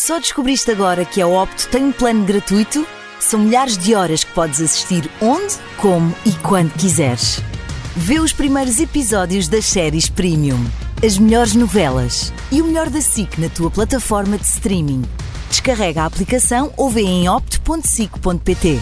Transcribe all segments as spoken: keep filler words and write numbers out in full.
Só descobriste agora que a Opto tem um plano gratuito? São milhares de horas que podes assistir onde, como e quando quiseres. Vê os primeiros episódios das séries Premium, as melhores novelas e o melhor da S I C na tua plataforma de streaming. Descarrega a aplicação ou vê em opt ponto sic ponto pt.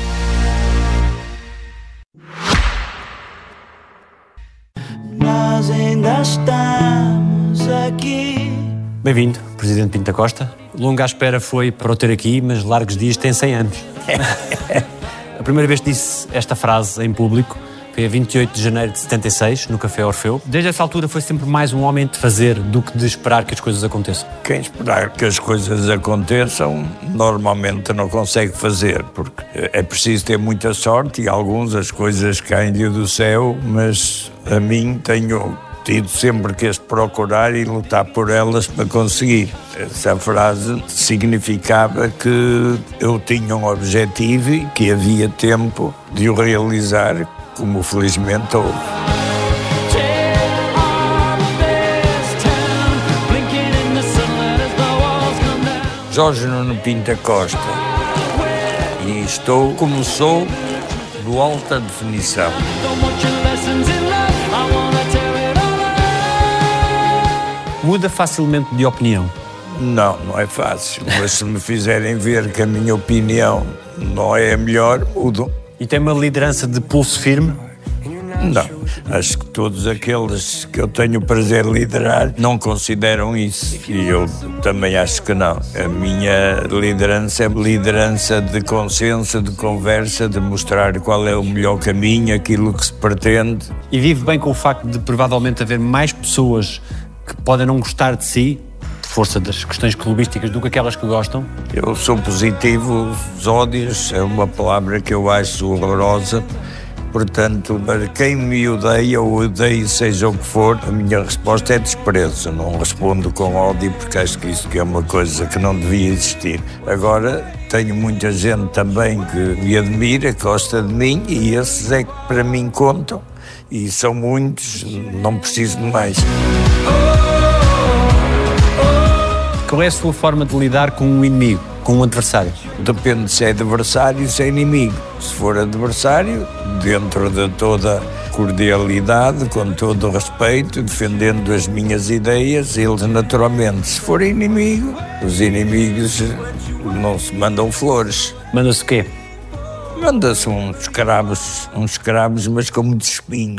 Nós ainda estamos aqui. Bem-vindo, Presidente Pinto da Costa. Longa à espera foi para o ter aqui, mas largos dias tem cem anos. A primeira vez que disse esta frase em público foi a vinte e oito de janeiro de setenta e seis, no Café Orfeu. Desde essa altura foi sempre mais um homem de fazer do que de esperar que as coisas aconteçam. Quem esperar que as coisas aconteçam, normalmente não consegue fazer, porque é preciso ter muita sorte e alguns as coisas caem-lhe do céu, mas a mim tenho tido sempre que as procurar e lutar por elas para conseguir. Essa frase significava que eu tinha um objetivo e que havia tempo de o realizar, como felizmente houve. Jorge Nuno Pinto da Costa. E estou como sou, do alta definição. Muda facilmente de opinião? Não, não é fácil, mas se me fizerem ver que a minha opinião não é a melhor, mudo. E tem uma liderança de pulso firme? Não, acho que todos aqueles que eu tenho o prazer de liderar não consideram isso e eu também acho que não. A minha liderança é liderança de consenso, de conversa, de mostrar qual é o melhor caminho, aquilo que se pretende. E vive bem com o facto de provavelmente haver mais pessoas que podem não gostar de si, de força das questões clubísticas, do que aquelas que gostam? Eu sou positivo, os ódios é uma palavra que eu acho horrorosa, portanto, para quem me odeia ou odeia, seja o que for, a minha resposta é desprezo. Não respondo com ódio porque acho que isso que é uma coisa que não devia existir. Agora, tenho muita gente também que me admira, que gosta de mim e esses é que para mim contam e são muitos, não preciso de mais. Qual é a sua forma de lidar com um inimigo, com um adversário? Depende se é adversário ou se é inimigo. Se for adversário, dentro de toda cordialidade, com todo o respeito, defendendo as minhas ideias, eles naturalmente. Se for inimigo, os inimigos não se mandam flores. Manda-se o quê? Manda-se uns cravos, uns cravos, mas com muito espinho.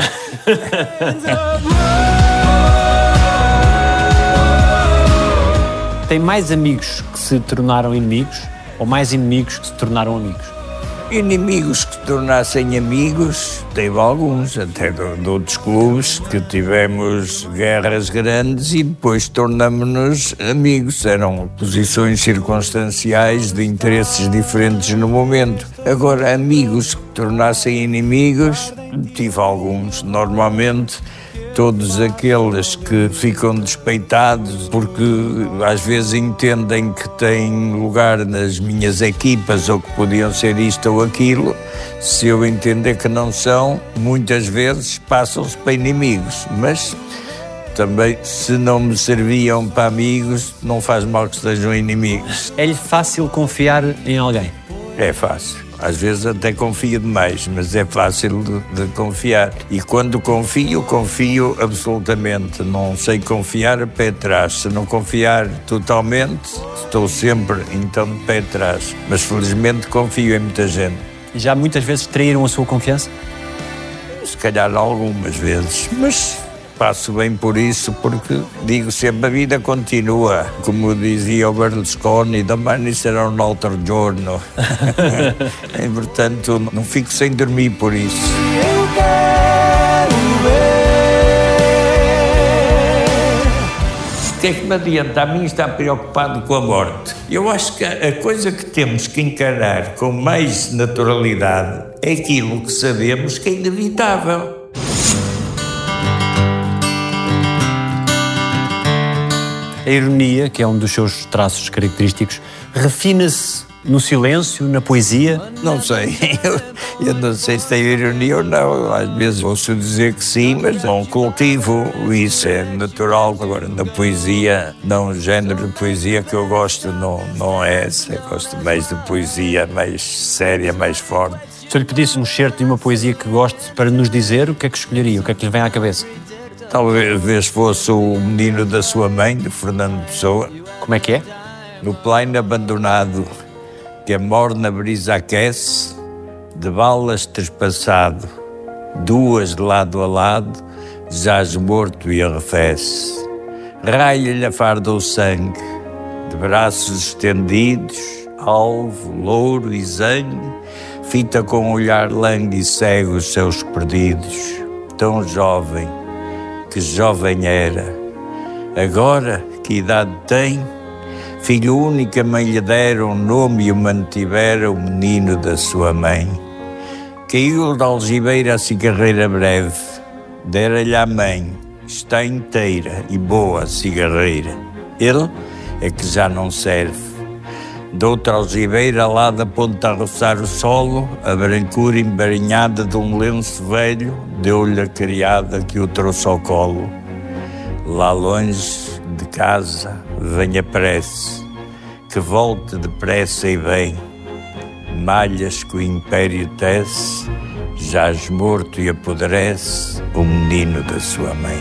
Tem mais amigos que se tornaram inimigos ou mais inimigos que se tornaram amigos? Inimigos que se tornassem amigos, teve alguns, até de, de outros clubes, que tivemos guerras grandes e depois tornamos-nos amigos. Eram posições circunstanciais de interesses diferentes no momento. Agora, amigos que se tornassem inimigos, tive alguns, normalmente. Todos aqueles que ficam despeitados porque às vezes entendem que têm lugar nas minhas equipas ou que podiam ser isto ou aquilo, se eu entender que não são, muitas vezes passam-se para inimigos, mas também se não me serviam para amigos, não faz mal que sejam inimigos. É-lhe fácil confiar em alguém? É fácil. Às vezes até confio demais, mas é fácil de, de confiar. E quando confio, confio absolutamente. Não sei confiar a pé atrás. Se não confiar totalmente, estou sempre então de pé atrás. Mas felizmente confio em muita gente. E já muitas vezes traíram a sua confiança? Se calhar algumas vezes, mas passo bem por isso porque digo sempre a vida continua. Como dizia o Berlusconi, domani será um outro giorno. E, portanto, não fico sem dormir por isso. Eu quero ver. O que é que me adianta a mim estar preocupado com a morte? Eu acho que a coisa que temos que encarar com mais naturalidade é aquilo que sabemos que é inevitável. A ironia, que é um dos seus traços característicos, refina-se No silêncio, na poesia? Não sei, eu, eu não sei se tem ironia ou não, às vezes ouço dizer que sim, mas não cultivo, isso é natural. Agora, na poesia, não, o género de poesia que eu gosto não, não é esse, eu gosto mais de poesia mais séria, mais forte. Se eu lhe pedisse um excerto de uma poesia que goste para nos dizer, o que é que escolheria? O que é que lhe vem à cabeça? Talvez fosse o Menino da Sua Mãe, de Fernando Pessoa. Como é que é? No plaino abandonado, que a morna brisa aquece, de balas trespassado, duas de lado a lado, jaz morto e arrefece. Raia-lhe a farda o sangue, de braços estendidos, alvo, louro e zangue, fita com olhar langue e cego os seus perdidos. Tão jovem, que jovem era, agora que idade tem, filho único a mãe lhe dera um nome e o mantivera o menino da sua mãe. Caiu da algibeira a cigarreira breve, dera-lhe à mãe, está inteira e boa a cigarreira. Ele é que já não serve. De outra algibeira lá da ponta a roçar o solo, a brancura embarinhada de um lenço velho, deu-lhe a criada que o trouxe ao colo. Lá longe de casa venha prece, que volte depressa e bem, malhas que o império tece, jaz morto e apodrece o menino da sua mãe.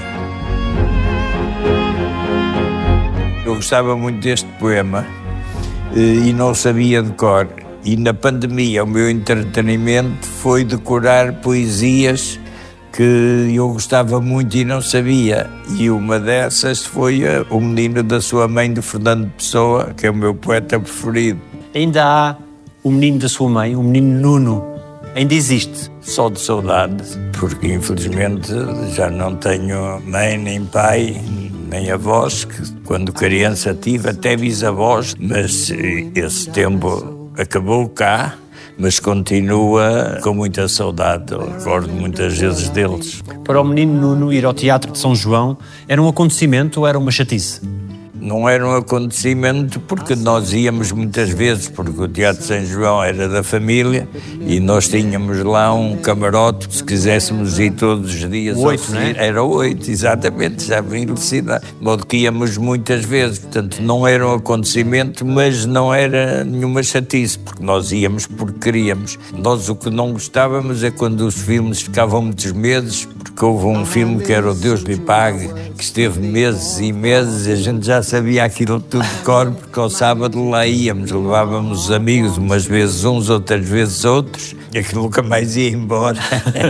Eu gostava muito deste poema e não sabia de cor. E na pandemia o meu entretenimento foi decorar poesias que eu gostava muito e não sabia. E uma dessas foi O Menino da Sua Mãe, de Fernando Pessoa, que é o meu poeta preferido. Ainda há o menino da sua mãe, o menino Nuno. Ainda existe? Só de saudade, porque infelizmente já não tenho mãe nem pai, nem avós, que quando criança tive até bisavós, mas esse tempo acabou cá, mas continua com muita saudade. Eu recordo muitas vezes deles. Para o menino Nuno ir ao Teatro de São João era um acontecimento ou era uma chatice? Não era um acontecimento porque nós íamos muitas vezes, porque o Teatro de São João era da família e nós tínhamos lá um camarote que se quiséssemos ir todos os dias. Oito, não é? Era oito, exatamente, já bem envelhecida. De modo que íamos muitas vezes, portanto não era um acontecimento, mas não era nenhuma chatice, porque nós íamos porque queríamos. Nós o que não gostávamos é quando os filmes ficavam muitos meses, porque houve um filme que era O Deus lhe Pague, que esteve meses e meses e a gente já sabia aquilo tudo de cor, porque ao sábado lá íamos, levávamos os amigos, umas vezes uns, outras vezes outros, e aquilo nunca mais ia embora.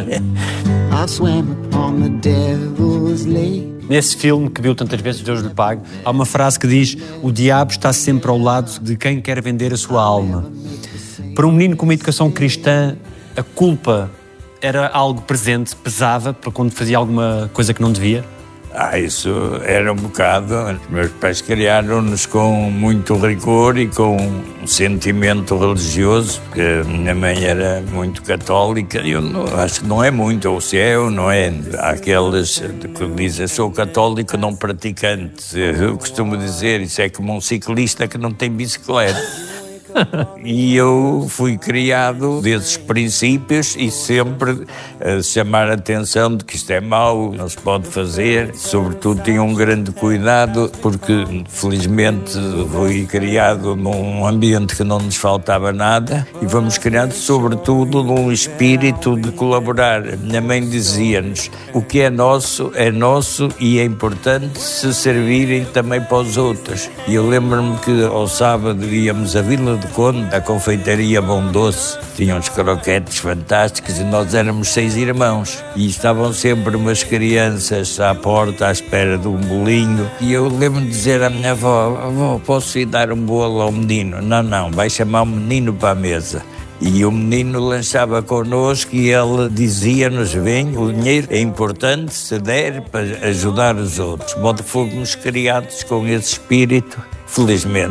Nesse filme que viu tantas vezes, Deus lhe Pague, há uma frase que diz: o diabo está sempre ao lado de quem quer vender a sua alma. Para um menino com uma educação cristã, a culpa era algo presente, pesava, para quando fazia alguma coisa que não devia? Ah, isso era um bocado. Os meus pais criaram-nos com muito rigor e com um sentimento religioso, porque a minha mãe era muito católica. Eu não, acho que não é muito, ou se é ou não é. Há aqueles que dizem: sou católico não praticante. Eu costumo dizer, isso é como um ciclista que não tem bicicleta. E eu fui criado desses princípios e sempre a chamar a atenção de que isto é mau, não se pode fazer. Sobretudo tinha um grande cuidado, porque felizmente fui criado num ambiente que não nos faltava nada e fomos criados sobretudo num espírito de colaborar. A minha mãe dizia-nos: o que é nosso é nosso e é importante se servirem também para os outros. E eu lembro-me que ao sábado íamos à Vila de Conde, a confeitaria Bom Doce, tinha uns croquetes fantásticos e nós éramos seis irmãos e estavam sempre umas crianças à porta à espera de um bolinho e eu lembro-me de dizer à minha avó: avó, posso ir dar um bolo ao menino? Não, não, vai chamar o menino para a mesa. E o menino lanchava connosco e ele dizia-nos: vem, o dinheiro é importante se der para ajudar os outros. De modo que fomos criados com esse espírito, felizmente.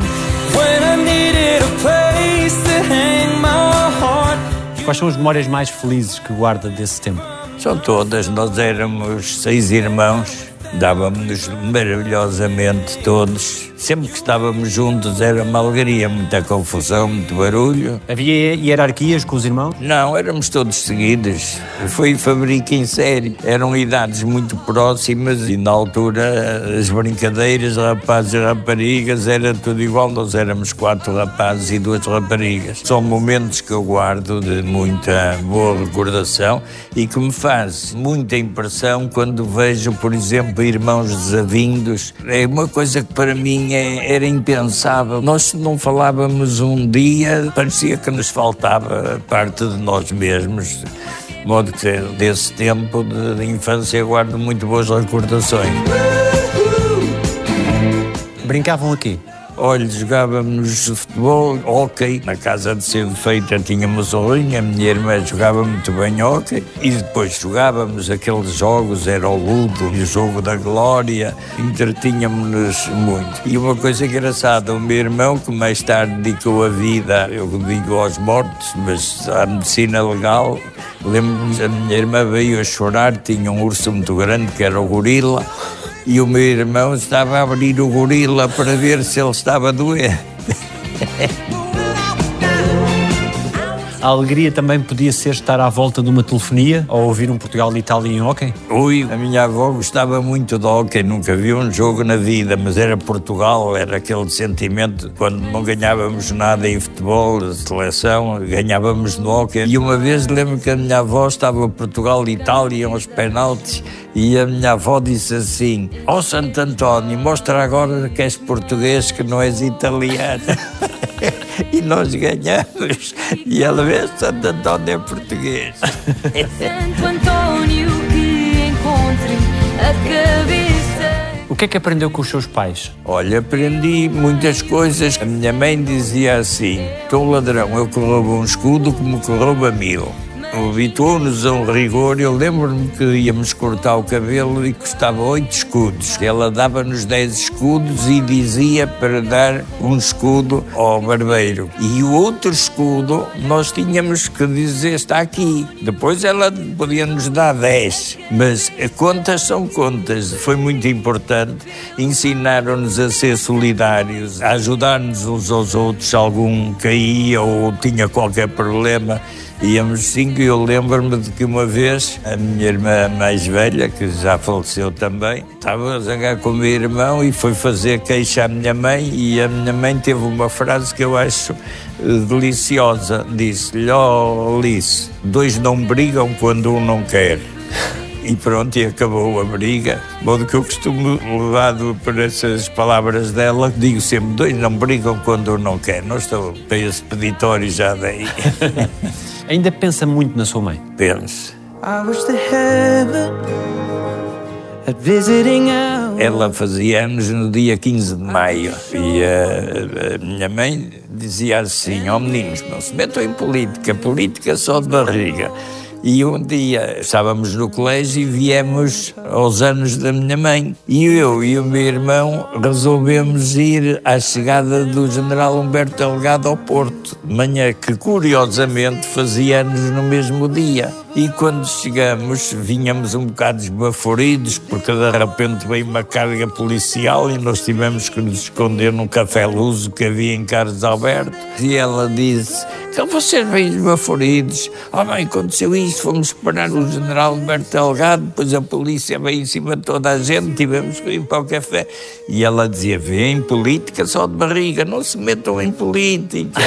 Quais são as memórias mais felizes que guarda desse tempo? São todas. Nós éramos seis irmãos Dávamos maravilhosamente todos. Sempre que estávamos juntos era uma alegria, muita confusão, muito barulho. Havia hierarquias com os irmãos? Não, éramos todos seguidos. Foi fabrico em série. Eram idades muito próximas e na altura as brincadeiras, rapazes e raparigas, era tudo igual. Nós éramos quatro rapazes e duas raparigas. São momentos que eu guardo de muita boa recordação e que me faz muita impressão quando vejo, por exemplo, irmãos desavindos. É uma coisa que para mim era impensável. Nós não falávamos um dia, parecia que nos faltava parte de nós mesmos. De modo que desse tempo de, de infância guardo muito boas recordações. Brincavam aqui? Olha, jogávamos futebol, hóquei. Na casa de Cedo Feita tínhamos o ringue, a minha irmã jogava muito bem hóquei. E depois jogávamos aqueles jogos, era o Ludo e o Jogo da Glória. Entretínhamos-nos muito. E uma coisa engraçada, o meu irmão, que mais tarde dedicou a vida, eu digo aos mortos, mas à medicina legal, lembro-me, a minha irmã veio a chorar, tinha um urso muito grande, que era o gorila. E o meu irmão estava a abrir o gorila para ver se ele estava doente. A alegria também podia ser estar à volta de uma telefonia ou ouvir um Portugal e Itália em hóquei? Ui, a minha avó gostava muito de hóquei, nunca viu um jogo na vida, mas era Portugal, era aquele sentimento, quando não ganhávamos nada em futebol, de seleção, ganhávamos no hóquei. E uma vez lembro que a minha avó estava Portugal e Itália aos penaltis e a minha avó disse assim: ó Santo António, mostra agora que és português, que não és italiano. E nós ganhamos. E ela vê, Santo António é português. Santo António que encontre a cabeça. O que é que aprendeu com os seus pais? Olha, aprendi muitas coisas. A minha mãe dizia assim: teu ladrão, eu que roubo um escudo como que rouba mil. Habituou-nos a um rigor. Eu lembro-me que íamos cortar o cabelo e custava oito escudos. Ela dava-nos dez escudos e dizia para dar um escudo ao barbeiro. E o outro escudo nós tínhamos que dizer está aqui. Depois ela podia-nos dar dez. Mas contas são contas. Foi muito importante. Ensinaram-nos a ser solidários, a ajudar-nos uns aos outros. Se algum caía ou tinha qualquer problema, íamos cinco. E eu lembro-me de que uma vez a minha irmã mais velha, que já faleceu também, estava a zangar com o meu irmão e foi fazer queixa à minha mãe, e a minha mãe teve uma frase que eu acho uh, deliciosa. Disse-lhe: ó Alice, dois não brigam quando um não quer. E pronto, e acabou a briga. De modo que eu costumo, levado por essas palavras dela, digo sempre: dois não brigam quando um não quer. Não estou para esse peditório já daí. Ainda pensa muito na sua mãe? Penso. I wish the heaven at visiting hour. Ela fazia anos no dia quinze de maio e a, a minha mãe dizia assim: ó oh, meninos, não se metam em política, política só de barriga. E um dia estávamos no colégio e viemos aos anos da minha mãe. E eu e o meu irmão resolvemos ir à chegada do general Humberto Delgado ao Porto, de manhã, que curiosamente fazia anos no mesmo dia. E quando chegamos, vinhamos um bocado esbaforidos, porque de repente veio uma carga policial e nós tivemos que nos esconder num café Luso que havia em Carlos Alberto. E ela disse: então vocês vêm esbaforidos. Ah, mãe, aconteceu isto, fomos parar o general Humberto Delgado, depois a polícia veio em cima de toda a gente, tivemos que ir para o café. E ela dizia: vem política só de barriga, não se metam em política.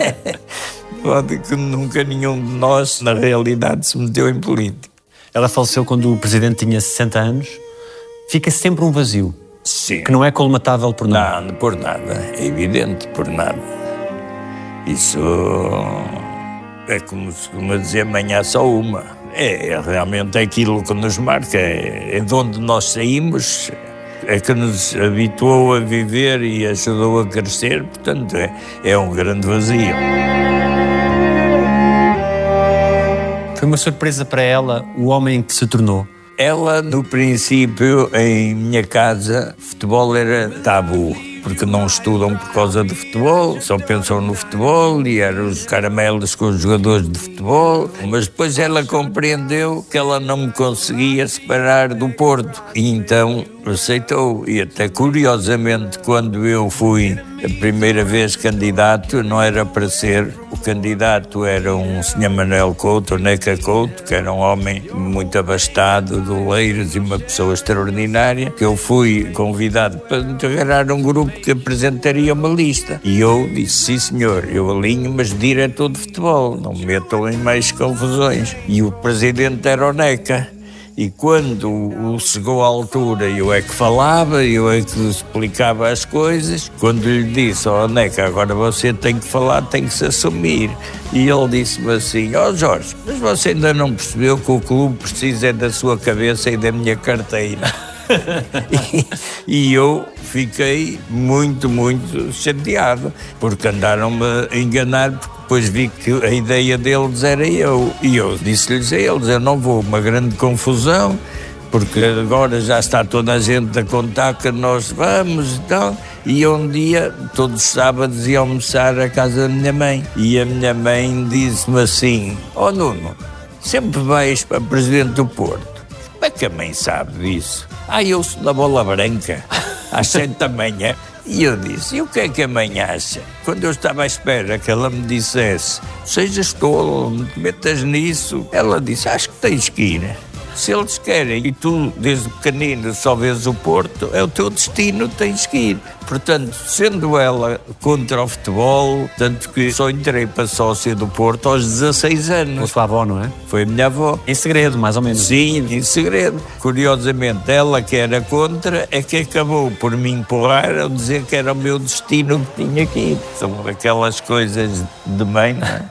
Pode que nunca nenhum de nós, na realidade, se meteu em política. Ela faleceu quando o presidente tinha sessenta anos. Fica sempre um vazio. Sim. Que não é colmatável por nada. Não, por nada. É evidente, por nada. Isso é como se costuma dizer, amanhã só uma. É, é realmente aquilo que nos marca. É, é de onde nós saímos, é que nos habituou a viver e ajudou a crescer. Portanto, é, é um grande vazio. Foi uma surpresa para ela o homem que se tornou? Ela, no princípio, em minha casa, futebol era tabu. porque não estudam por causa do futebol, só pensam no futebol e eram os caramelos com os jogadores de futebol. Mas depois ela compreendeu que ela não me conseguia separar do Porto e então aceitou. E até curiosamente, quando eu fui a primeira vez candidato, não era para ser. O candidato era um senhor Manuel Couto, o Neca Couto, que era um homem muito abastado, de Oeiras e uma pessoa extraordinária, que eu fui convidado para integrar um grupo que apresentaria uma lista. E eu disse, sim senhor, eu alinho, mas diretor de futebol, não me metam em mais confusões. E o presidente era o Neca. E quando chegou à altura, eu é que falava, eu é que explicava as coisas. Quando lhe disse, ó oh, Neca, agora você tem que falar, tem que se assumir. E ele disse-me assim, ó oh, Jorge, mas você ainda não percebeu que o clube precisa da sua cabeça e da minha carteira. e, e eu fiquei muito, muito chateado, porque andaram-me a enganar, porque depois vi que a ideia deles era eu. E eu disse-lhes a eles, eu não vou, uma grande confusão, porque agora já está toda a gente a contar que nós vamos e tal. E um dia, todos os sábados, ia almoçar à casa da minha mãe. E a minha mãe disse-me assim, ó oh, Nuno, sempre vais para presidente do Porto. Como é que a mãe sabe disso? Ah, eu sou da bola branca, às sete da manhã. E eu disse, e o que é que a mãe acha? Quando eu estava à espera que ela me dissesse, sejas tolo, não te metas nisso, ela disse, acho que tens que ir. Se eles querem e tu, desde pequenino, só vês o Porto, é o teu destino, tens que ir. Portanto, sendo ela contra o futebol, tanto que só entrei para sócia do Porto aos dezasseis anos. A sua avó, não é? Foi a minha avó. Em segredo, mais ou menos. Sim, em segredo. Curiosamente, ela que era contra é que acabou por me empurrar a dizer que era o meu destino que tinha que ir. São aquelas coisas de mãe, não é?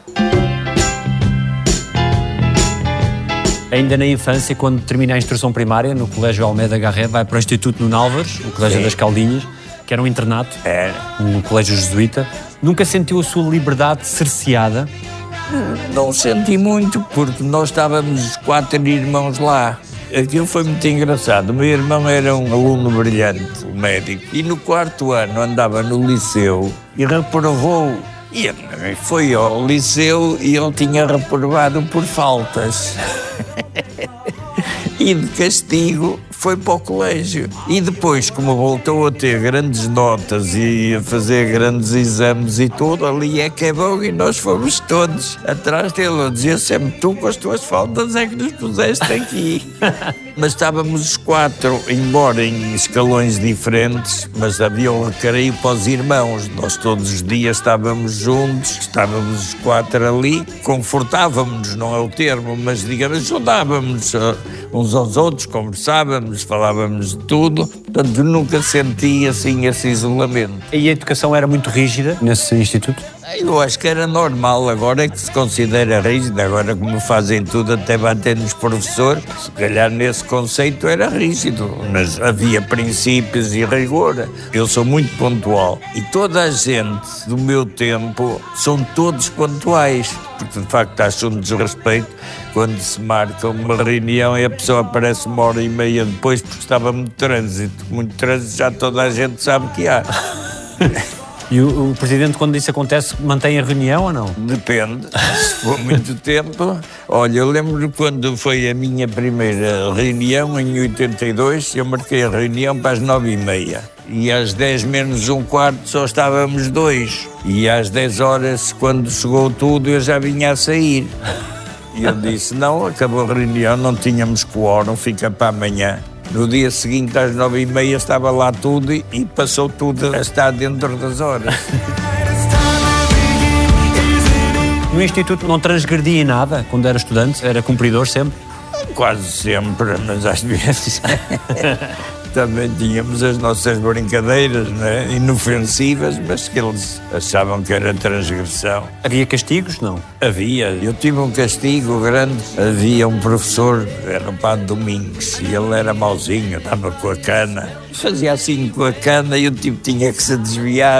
Ainda na infância, quando termina a instrução primária, no Colégio Almeida Garré, vai para o Instituto Nuno Álvares, o Colégio Sim. das Caldinhas, que era um internato, era. um colégio jesuíta. Nunca sentiu a sua liberdade cerceada? Não senti muito, porque nós estávamos os quatro irmãos lá. Aquilo foi muito engraçado. O meu irmão era um aluno brilhante, um médico, e no quarto ano andava no liceu e reprovou. E foi ao liceu e ele tinha reprovado por faltas. E de castigo foi para o colégio. E depois, como voltou a ter grandes notas e a fazer grandes exames e tudo, ali é que é bom, e nós fomos todos atrás dele. Eu dizia sempre, tu com as tuas faltas é que nos puseste aqui. Mas estávamos os quatro, embora em escalões diferentes, mas havia um recreio para os irmãos. Nós todos os dias estávamos juntos, estávamos os quatro ali, confortávamos, não é o termo, mas digamos, ajudávamos uns aos outros, conversávamos, falávamos de tudo. Portanto, nunca senti assim esse isolamento. E a educação era muito rígida nesse instituto? Eu acho que era normal, agora é que se considera rígido, agora como fazem tudo até bater nos professores, se calhar nesse conceito era rígido, mas havia princípios e rigor. Eu sou muito pontual e toda a gente do meu tempo são todos pontuais, porque de facto acho um desrespeito quando se marca uma reunião e a pessoa aparece uma hora e meia depois porque estava muito trânsito. Muito trânsito já toda a gente sabe que há. E o, o Presidente, quando isso acontece, mantém a reunião ou não? Depende. Se for muito tempo... Olha, eu lembro quando foi a minha primeira reunião, em oitenta e dois, eu marquei a reunião para as nove e meia. E às dez menos um quarto só estávamos dois. E às dez horas, quando chegou tudo, eu já vinha a sair. E eu disse, não, acabou a reunião, não tínhamos quórum, fica para amanhã. No dia seguinte, às nove e meia, estava lá tudo e, e passou tudo a estar dentro das horas. No Instituto não transgredia em nada quando era estudante? Era cumpridor sempre? Quase sempre, mas às vezes também tínhamos as nossas brincadeiras, né? Inofensivas, mas que eles achavam que era transgressão. Havia castigos, não? Havia. Eu tive um castigo grande. Havia um professor, era o Padre Domingos, e ele era mauzinho, estava com a cana. Fazia assim com a cana e o tipo tinha que se desviar.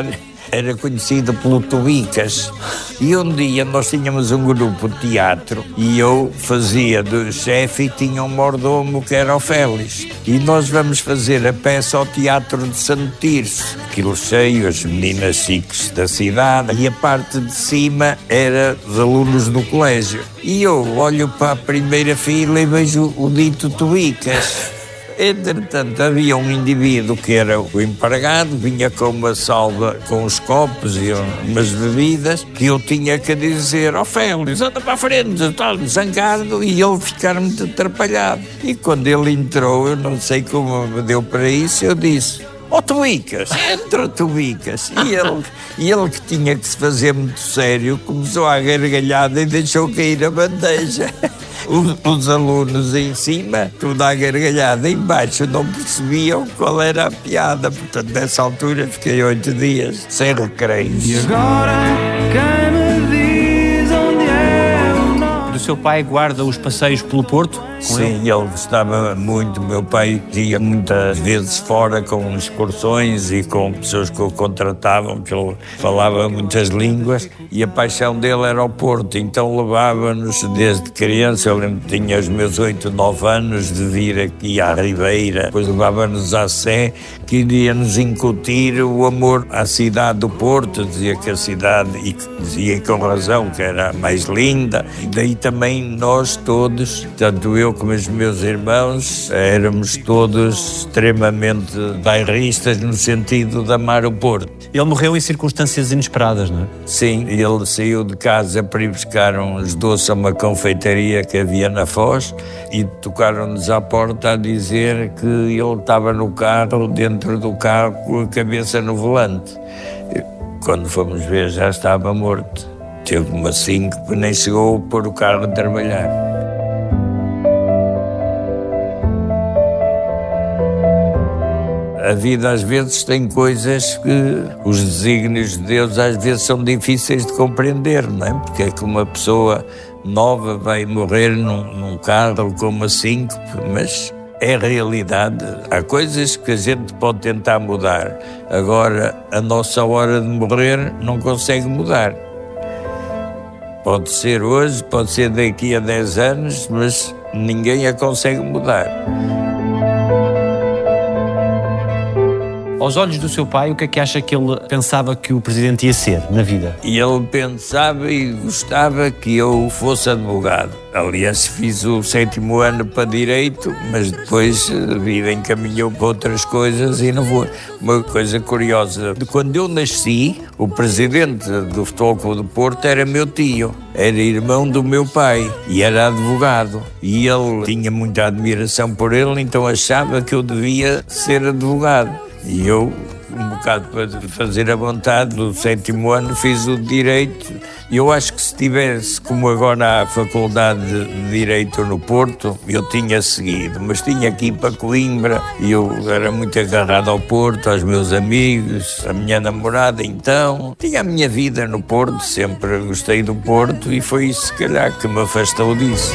era conhecido pelo Tubicas. E um dia nós tínhamos um grupo de teatro e eu fazia do chefe e tinha um mordomo que era o Félix. E nós vamos fazer a peça ao Teatro de Santo Tirso. Aquilo cheio, as meninas chiques da cidade, e a parte de cima era dos alunos do colégio. E eu olho para a primeira fila e vejo o dito Tubicas. Entretanto, havia um indivíduo que era o empregado, vinha com uma salva com os copos e umas bebidas, que eu tinha que dizer ao Félix, anda para a frente, está zangado, e ele ficar muito atrapalhado. E quando ele entrou, eu não sei como me deu para isso, eu disse, ó oh, Tubicas, entra Tubicas. E ele, e ele que tinha que se fazer muito sério, começou a gargalhada e deixou cair a bandeja. Os, os alunos em cima, tudo à gargalhada, em baixo não percebiam qual era a piada. Portanto, nessa altura fiquei oito dias sem recreios. E agora quem me diz onde é o norte? O seu pai guarda os passeios pelo Porto? Com Sim, ele? ele gostava muito. Meu pai ia muitas vezes fora com excursões e com pessoas que o contratavam, que ele falava muitas línguas, e a paixão dele era o Porto. Então levava-nos desde criança, eu lembro que tinha os meus oito, nove anos, de vir aqui à Ribeira, depois levava-nos à Sé, que iria nos incutir o amor à cidade do Porto. Dizia que a cidade, e dizia com razão, que era a mais linda, e daí também nós todos, tanto eu como os meus irmãos, éramos todos extremamente bairristas no sentido de amar o Porto. Ele morreu em circunstâncias inesperadas, não é? Sim, ele saiu de casa para ir buscar uns doces a uma confeitaria que havia na Foz e tocaram-nos à porta a dizer que ele estava no carro, dentro do carro, com a cabeça no volante. Quando fomos ver, já estava morto. Teve uma síncope, nem chegou a pôr o carro a trabalhar. A vida às vezes tem coisas que os desígnios de Deus às vezes são difíceis de compreender, não é? Porque é que uma pessoa nova vai morrer num, num carro com uma síncope, mas é realidade. Há coisas que a gente pode tentar mudar. Agora, a nossa hora de morrer não consegue mudar. Pode ser hoje, pode ser daqui a dez anos, mas ninguém a consegue mudar. Aos olhos do seu pai, o que é que acha que ele pensava que o presidente ia ser na vida? E ele pensava e gostava que eu fosse advogado. Aliás, fiz o sétimo ano para Direito, mas depois a vida encaminhou para outras coisas e não vou. Uma coisa curiosa, de quando eu nasci, o presidente do Futebol Clube do Porto era meu tio, era irmão do meu pai e era advogado. E ele tinha muita admiração por ele, então achava que eu devia ser advogado. E eu, um bocado para fazer a vontade, no sétimo ano fiz o Direito. E eu acho que se tivesse, como agora a Faculdade de Direito no Porto, eu tinha seguido. Mas tinha que ir para Coimbra e eu era muito agarrado ao Porto, aos meus amigos, a minha namorada então. Tinha a minha vida no Porto, sempre gostei do Porto e foi isso, se calhar, que me afastou disso.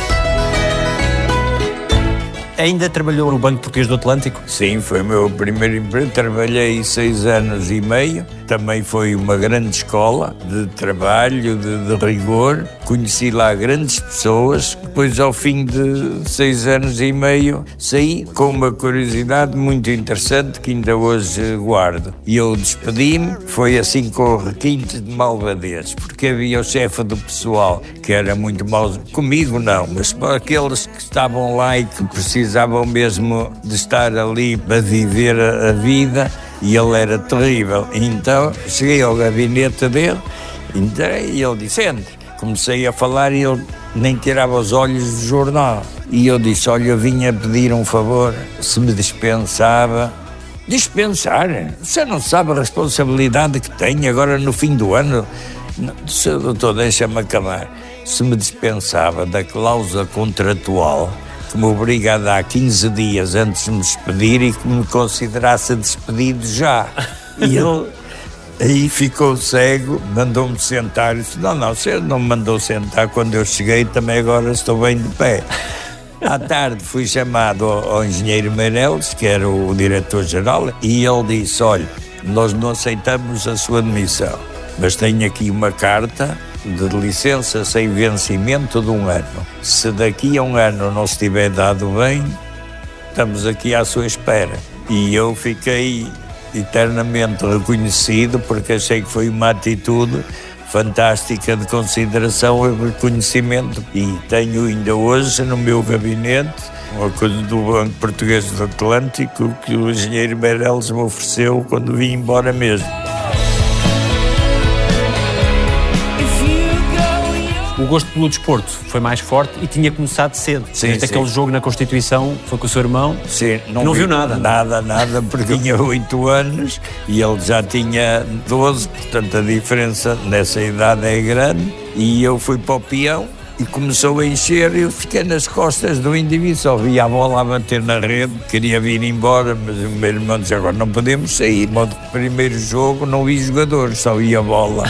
Ainda trabalhou no Banco Português do Atlântico? Sim, foi o meu primeiro emprego. Trabalhei seis anos e meio. Também foi uma grande escola de trabalho, de, de rigor. Conheci lá grandes pessoas. Depois, ao fim de seis anos e meio, saí com uma curiosidade muito interessante que ainda hoje guardo. E eu despedi-me. Foi assim com o requinte de malvadez, porque havia o chefe do pessoal que era muito mau. Comigo não, mas para aqueles que estavam lá e que precisavam mesmo de estar ali para viver a, a vida, e ele era terrível. Então cheguei ao gabinete dele, entrei e ele disse, entra. Comecei a falar e ele nem tirava os olhos do jornal. E eu disse, olha, eu vinha pedir um favor, se me dispensava. Dispensar? Você não sabe a responsabilidade que tem agora no fim do ano? Seu doutor, deixa-me acabar. Se me dispensava da cláusula contratual que me obriga a dar quinze dias antes de me despedir e que me considerasse despedido já. E ele aí ficou cego, mandou-me sentar. Eu disse, não, não, você não me mandou sentar quando eu cheguei, também agora estou bem de pé. À tarde fui chamado ao, ao engenheiro Meireles, que era o diretor-geral, e ele disse, olha, nós não aceitamos a sua demissão, mas tenho aqui uma carta de licença sem vencimento de um ano. Se daqui a um ano não se tiver dado bem, estamos aqui à sua espera. E eu fiquei eternamente reconhecido porque achei que foi uma atitude fantástica de consideração e reconhecimento. E tenho ainda hoje no meu gabinete uma coisa do Banco Português do Atlântico que o engenheiro Meirelles me ofereceu quando vim embora mesmo. O gosto pelo desporto foi mais forte e tinha começado cedo. Sim, Desde sim. aquele jogo na Constituição, foi com o seu irmão. Sim, não, Não vi viu nada. Nada, nada, porque tinha oito anos e ele já tinha doze, portanto a diferença nessa idade é grande. E eu fui para o peão e começou a encher e eu fiquei nas costas do indivíduo. Só via a bola a bater na rede, queria vir embora, mas o meu irmão disse, agora não podemos sair. No primeiro jogo não vi jogadores, só vi a bola.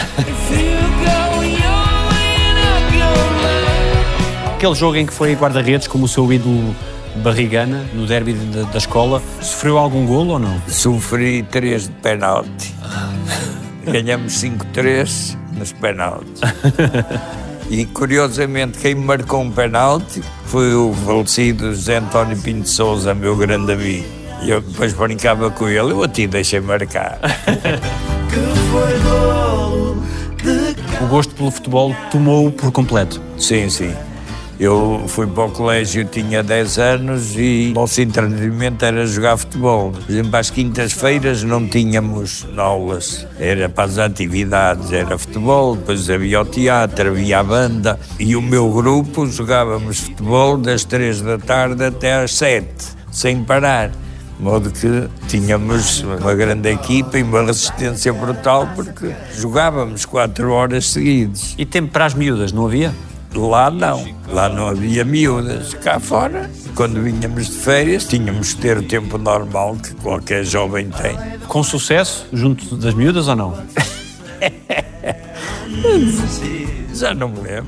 Aquele jogo em que foi guarda-redes como o seu ídolo Barrigana, no derby da, da escola, sofreu algum golo ou não? Sofri três de penalti. Ganhamos cinco três nos penaltis. E curiosamente quem me marcou um penalti foi o falecido José António Pinto de Sousa, meu grande amigo. E eu depois brincava com ele, eu a ti deixei marcar. O gosto pelo futebol tomou-o por completo. Sim, sim. Eu fui para o colégio, tinha dez anos e o nosso entretenimento era jogar futebol. Por exemplo, às quintas-feiras não tínhamos aulas, era para as atividades, era futebol, depois havia o teatro, havia a banda. E o meu grupo jogávamos futebol das três da tarde até às sete, sem parar. De modo que tínhamos uma grande equipa e uma resistência brutal porque jogávamos quatro horas seguidas. E tempo para as miúdas, não havia? Lá não, lá não havia miúdas. Cá fora, quando vinhamos de férias, tínhamos de ter o tempo normal que qualquer jovem tem. Com sucesso, junto das miúdas ou não? Já não me lembro.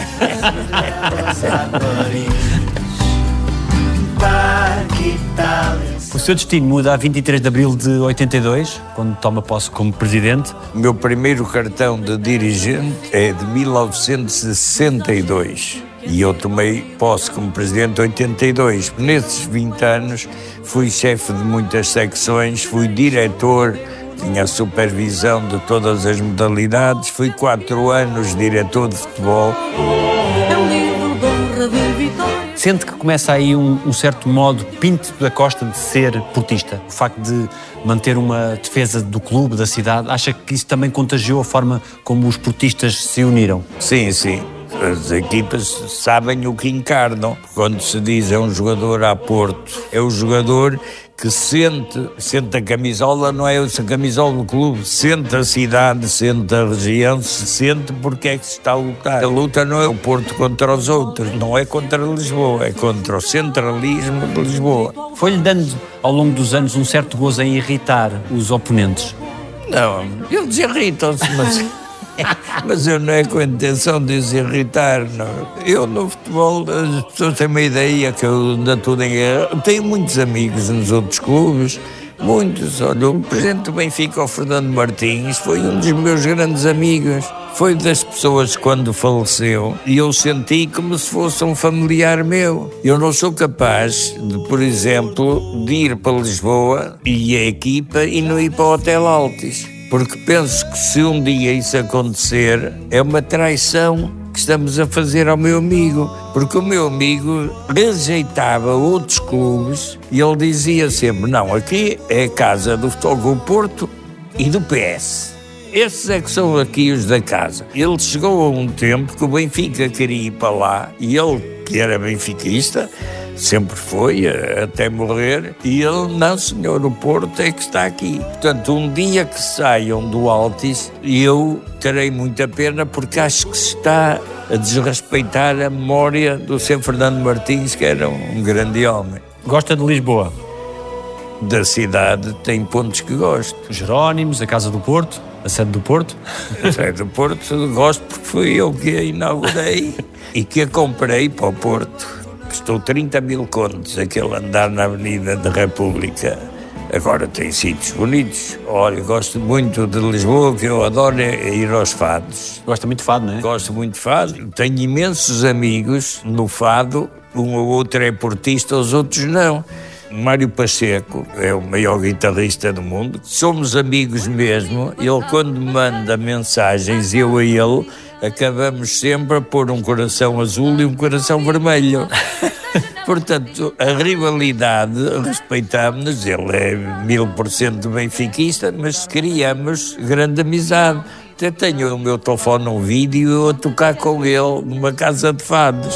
O seu destino muda a vinte e três de abril de oitenta e dois, quando toma posse como presidente. O meu primeiro cartão de dirigente é de mil novecentos e sessenta e dois e eu tomei posse como presidente em oitenta e dois. Nesses vinte anos fui chefe de muitas secções, fui diretor, tinha a supervisão de todas as modalidades, fui quatro anos diretor de futebol. Sente que começa aí um, um certo modo Pinto da Costa de ser portista? O facto de manter uma defesa do clube, da cidade, acha que isso também contagiou a forma como os portistas se uniram? Sim, sim. As equipas sabem o que encarnam. Quando se diz é um jogador a Porto, é o jogador que sente, sente a camisola, não é a camisola do clube, sente a cidade, sente a região, se sente porque é que se está a lutar. A luta não é o Porto contra os outros, não é contra Lisboa, é contra o centralismo de Lisboa. Foi-lhe dando, ao longo dos anos, um certo gozo em irritar os oponentes? Não, eles irritam-se, mas... Mas eu não é com a intenção de os irritar, não. Eu no futebol, as pessoas têm uma ideia que eu ando tudo em guerra. Tenho muitos amigos nos outros clubes, muitos. Olha, o presidente do Benfica, o Fernando Martins, foi um dos meus grandes amigos. Foi das pessoas quando faleceu e eu senti como se fosse um familiar meu. Eu não sou capaz de, por exemplo, de ir para Lisboa e a equipa e não ir para o Hotel Altis. Porque penso que se um dia isso acontecer, é uma traição que estamos a fazer ao meu amigo. Porque o meu amigo rejeitava outros clubes e ele dizia sempre, não, aqui é a casa do Futebol Clube Porto e do P S. Esses é que são aqui os da casa. Ele chegou a um tempo que o Benfica queria ir para lá e ele, que era benfiquista, sempre foi, até morrer, e ele, não senhor, o Porto é que está aqui. Portanto, um dia que saiam do Altis, eu terei muita pena, porque acho que se está a desrespeitar a memória do senhor Fernando Martins, que era um grande homem. Gosta de Lisboa? Da cidade tem pontos que gosto. Jerónimos, a Casa do Porto, a sede do Porto? A sede do Porto gosto porque fui eu que a inaugurei e que a comprei para o Porto. Custou trinta mil contos aquele andar na Avenida da República. Agora tem sítios bonitos. Olha, gosto muito de Lisboa, que eu adoro é ir aos fados. Gosta muito de fado, não é? Gosto muito de fado. Tenho imensos amigos no fado. Um ou outro é portista, os outros não. Mário Pacheco é o maior guitarrista do mundo. Somos amigos mesmo. Ele, quando manda mensagens, eu a ele, acabamos sempre a pôr um coração azul e um coração vermelho. Portanto, a rivalidade, respeitamos-nos, ele é mil por cento benfiquista, mas criamos grande amizade. Até tenho o meu telefone um vídeo a tocar com ele numa casa de fados.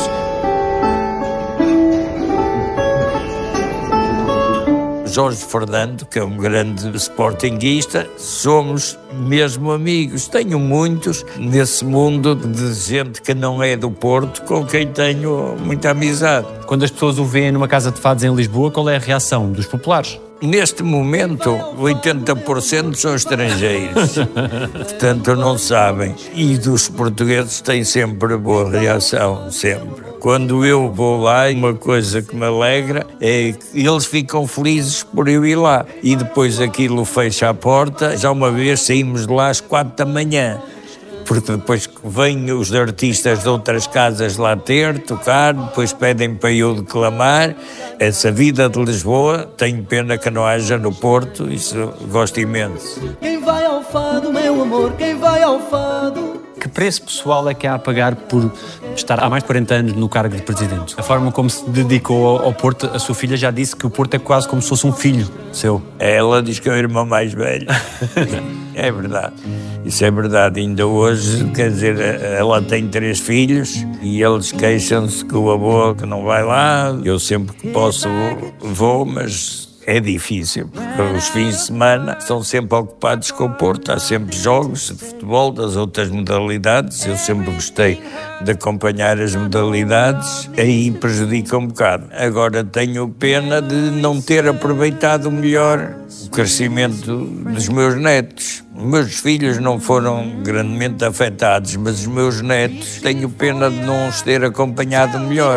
Jorge Fernando, que é um grande sportinguista, somos mesmo amigos. Tenho muitos nesse mundo de gente que não é do Porto, com quem tenho muita amizade. Quando as pessoas o veem numa casa de fados em Lisboa, qual é a reação dos populares? Neste momento, oitenta por cento são estrangeiros, portanto não sabem. E dos portugueses têm sempre boa reação, sempre. Quando eu vou lá, uma coisa que me alegra é que eles ficam felizes por eu ir lá. E depois aquilo fecha a porta. Já uma vez saímos de lá às quatro da manhã. Porque depois vêm os artistas de outras casas lá ter, tocar, depois pedem para eu declamar. Essa vida de Lisboa, tenho pena que não haja no Porto, isso gosto imenso. Quem vai ao fado, meu amor, quem vai ao fado? Que preço pessoal é que há a pagar por estar há mais de quarenta anos no cargo de presidente? A forma como se dedicou ao Porto, a sua filha já disse que o Porto é quase como se fosse um filho seu. Ela diz que é o irmão mais velho. É verdade. Isso é verdade. Ainda hoje, quer dizer, ela tem três filhos e eles queixam-se que o avô que não vai lá. Eu sempre que posso vou, mas é difícil, porque os fins de semana estão sempre ocupados com o Porto. Há sempre jogos de futebol, das outras modalidades. Eu sempre gostei de acompanhar as modalidades, aí prejudica um bocado. Agora tenho pena de não ter aproveitado melhor o crescimento dos meus netos. Os meus filhos não foram grandemente afetados, mas os meus netos tenho pena de não os ter acompanhado melhor.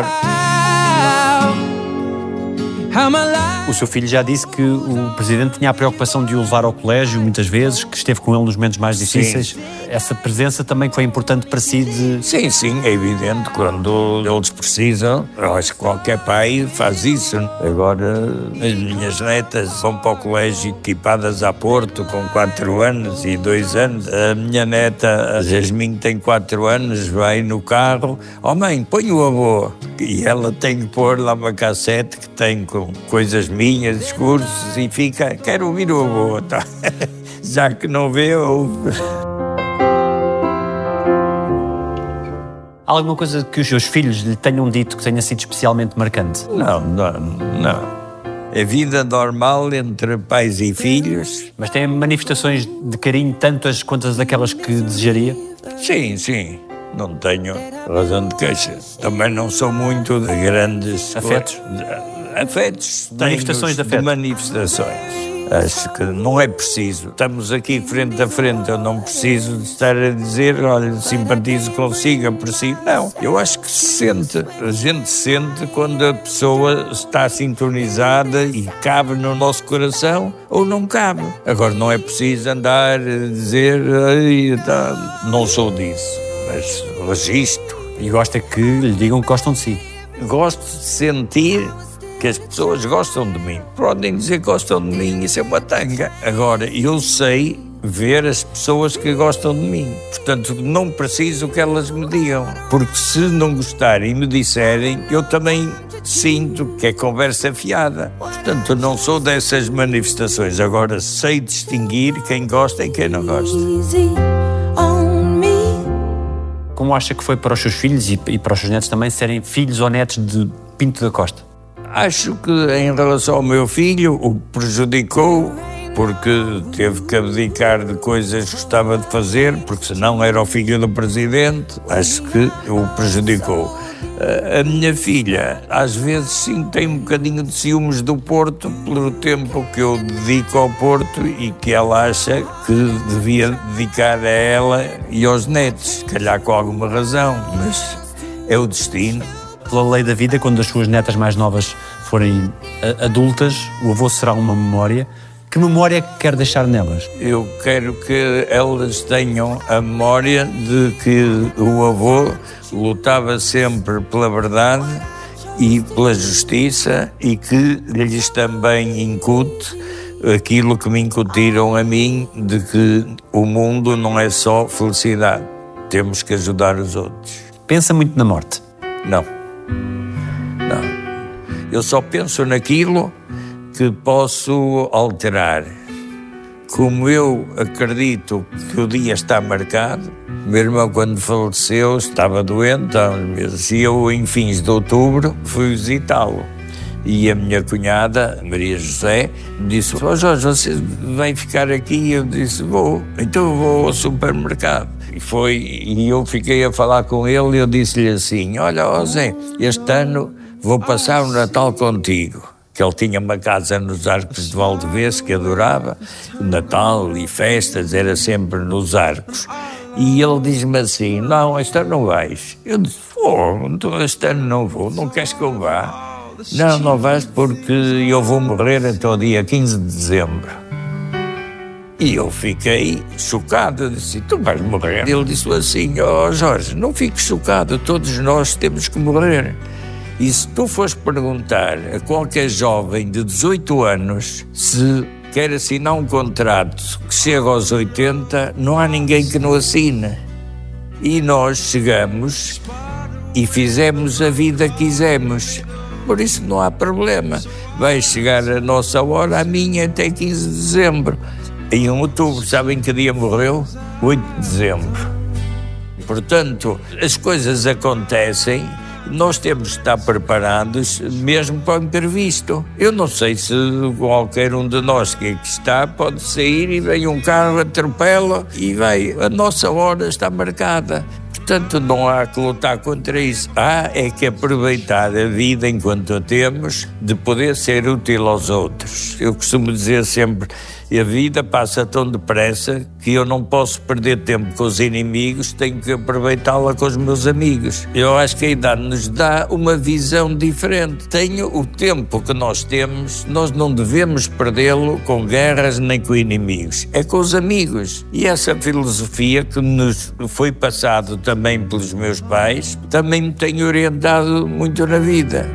O seu filho já disse que o presidente tinha a preocupação de o levar ao colégio muitas vezes, que esteve com ele nos momentos mais difíceis. Sim. Essa presença também foi importante para si de... Sim, sim, é evidente. Quando eles precisam, eu acho que qualquer pai faz isso. Agora, as minhas netas vão para o colégio equipadas a Porto com quatro anos e dois anos. A minha neta, a Jasmine, tem quatro anos, vai no carro. Oh mãe, põe o avô. E ela tem que pôr lá uma cassete que tem com coisas minhas, discursos, e fica, quero ouvir o avô, tá? Já que não vê, ouve. Há alguma coisa que os seus filhos lhe tenham dito que tenha sido especialmente marcante? Não, não, não. É vida normal entre pais e filhos. Mas tem manifestações de carinho tantas quanto aquelas que desejaria? Sim, sim. Não tenho razão de queixa. Também não sou muito de grandes... Afetos? Afetos. Manifestações de afeto? De manifestações. Acho que não é preciso. Estamos aqui frente a frente, eu não preciso de estar a dizer, olha, simpatizo consigo, aprecio. Não, eu acho que se sente. A gente sente quando a pessoa está sintonizada e cabe no nosso coração ou não cabe. Agora, não é preciso andar a dizer, tá. Não sou disso, mas registro. E gosta que lhe digam que gostam de si? Gosto de sentir que as pessoas gostam de mim. Podem dizer que gostam de mim, isso é uma tanga. Agora, eu sei ver as pessoas que gostam de mim. Portanto, não preciso que elas me digam. Porque se não gostarem e me disserem, eu também sinto que é conversa fiada. Portanto, não sou dessas manifestações. Agora, sei distinguir quem gosta e quem não gosta. Como acha que foi para os seus filhos e para os seus netos também serem filhos ou netos de Pinto da Costa? Acho que em relação ao meu filho o prejudicou porque teve que abdicar de coisas que gostava de fazer, porque senão era o filho do presidente. Acho que o prejudicou. A minha filha, às vezes sim, tem um bocadinho de ciúmes do Porto pelo tempo que eu dedico ao Porto e que ela acha que devia dedicar a ela e aos netos, se calhar com alguma razão, mas é o destino. Pela lei da vida, quando as suas netas mais novas forem adultas, o avô será uma memória. Que memória quer deixar nelas? Eu quero que elas tenham a memória de que o avô lutava sempre pela verdade e pela justiça e que lhes também incute aquilo que me incutiram a mim, de que o mundo não é só felicidade. Temos que ajudar os outros. Pensa muito na morte? Não. Não. Eu só penso naquilo que posso alterar. Como eu acredito que o dia está marcado, meu irmão, quando faleceu, estava doente há uns meses, e eu, em fins de outubro, fui visitá-lo. E a minha cunhada, Maria José, me disse: "Ó Jorge, você vai ficar aqui?" Eu disse: "Vou, então eu vou ao supermercado." E foi, e eu fiquei a falar com ele e eu disse-lhe assim: "Olha, ó Zé, este ano vou passar o Natal contigo." Que ele tinha uma casa nos Arcos de Valdevez que adorava, o Natal e festas era sempre nos Arcos. E ele diz-me assim: "Não, este ano não vais." Eu disse: "Pô, então este ano não vou, não queres que eu vá?" "Não, não vais porque eu vou morrer até o dia quinze de dezembro. E eu fiquei chocado, eu disse: "Tu vais morrer?" Ele disse assim: "Ó Jorge, não fiques chocado, todos nós temos que morrer. E se tu fores perguntar a qualquer jovem de dezoito anos se quer assinar um contrato que chega aos oitenta, não há ninguém que não assine. E nós chegamos e fizemos a vida que quisemos. Por isso não há problema. Vai chegar a nossa hora, a minha até quinze de dezembro. Em outubro, sabem que dia morreu? oito de dezembro. Portanto, as coisas acontecem. Nós temos de estar preparados mesmo para o imprevisto. Eu não sei se qualquer um de nós que aqui está pode sair e vem um carro, atropela e vai. A nossa hora está marcada. Portanto, não há que lutar contra isso. Há é que aproveitar a vida enquanto a temos, de poder ser útil aos outros. Eu costumo dizer sempre: a vida passa tão depressa que eu não posso perder tempo com os inimigos, tenho que aproveitá-la com os meus amigos. Eu acho que a idade nos dá uma visão diferente. Tenho o tempo que nós temos, nós não devemos perdê-lo com guerras nem com inimigos, é com os amigos. E essa filosofia que nos foi passado também pelos meus pais, também me tem orientado muito na vida.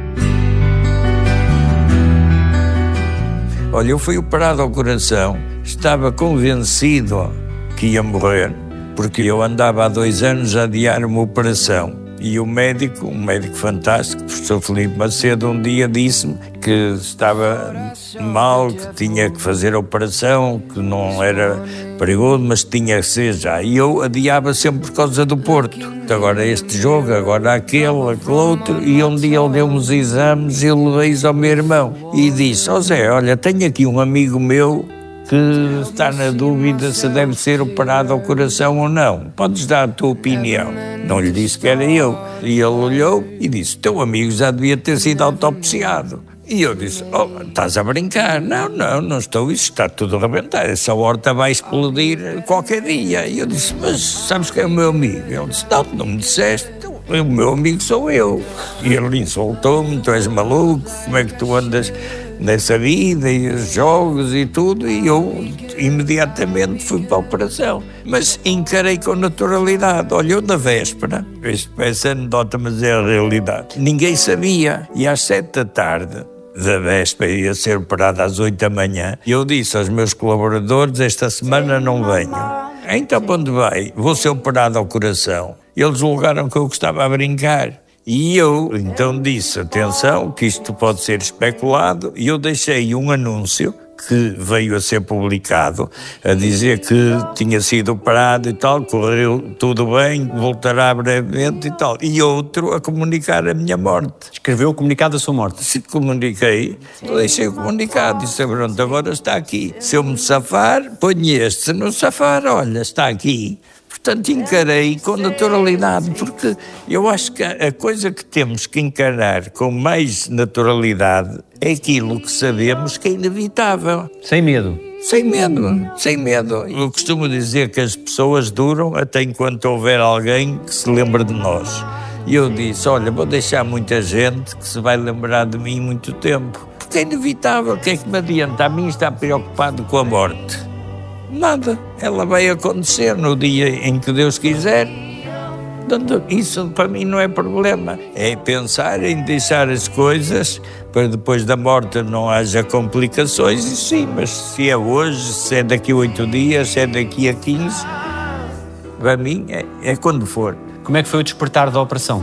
Olha, eu fui operado ao coração, estava convencido que ia morrer, porque eu andava há dois anos a adiar uma operação. E o médico, um médico fantástico, o professor Filipe Macedo, um dia disse-me que estava mal, que tinha que fazer a operação, que não era perigoso, mas tinha que ser já. E eu adiava sempre por causa do Porto. Agora este jogo, agora aquele, aquele outro. E um dia ele deu-me os exames e eu levei-os ao meu irmão. E disse: "Ó Zé, olha, tenho aqui um amigo meu que está na dúvida se deve ser operado ao coração ou não. Podes dar a tua opinião?" Não lhe disse que era eu. E ele olhou e disse: "Teu amigo já devia ter sido autopsiado." E eu disse: "Oh, estás a brincar?" "Não, não, não estou, isso está tudo a arrebentar, essa horta vai explodir qualquer dia." E eu disse: "Mas sabes quem é o meu amigo?" Ele disse: "Não, não me disseste, o meu amigo sou eu." E ele insultou-me: "Tu és maluco, como é que tu andas nessa vida e os jogos e tudo?" E eu imediatamente fui para a operação, mas encarei com naturalidade. Olha, eu na véspera, isto parece anedota, mas é a realidade, ninguém sabia, e às sete da tarde da véspera ia ser operado às oito da manhã, e eu disse aos meus colaboradores: "Esta semana não venho." "Então para onde vai?" "Vou ser operado ao coração." Eles julgaram que eu estava a brincar. E eu então disse: "Atenção, que isto pode ser especulado." E eu deixei um anúncio que veio a ser publicado a dizer que tinha sido operado e tal, correu tudo bem, voltará brevemente e tal. E outro a comunicar a minha morte. Escreveu o comunicado da sua morte? Se comuniquei, deixei o comunicado. Disse: "Pronto, agora está aqui. Se eu me safar, ponho este. Se não safar, olha, está aqui." Portanto, encarei com naturalidade, porque eu acho que a coisa que temos que encarar com mais naturalidade é aquilo que sabemos que é inevitável. Sem medo? Sem medo, sem medo. Eu costumo dizer que as pessoas duram até enquanto houver alguém que se lembre de nós. E eu disse: "Olha, vou deixar muita gente que se vai lembrar de mim muito tempo." porque é inevitável. O que é que me adianta? A mim está preocupado com a morte. Nada. Ela vai acontecer no dia em que Deus quiser. Portanto, isso para mim não é problema. É pensar em deixar as coisas para depois da morte não haja complicações. E sim, mas se é hoje, se é daqui a oito dias, se é daqui a quinze, para mim é, é quando for. Como é que foi o despertar da operação?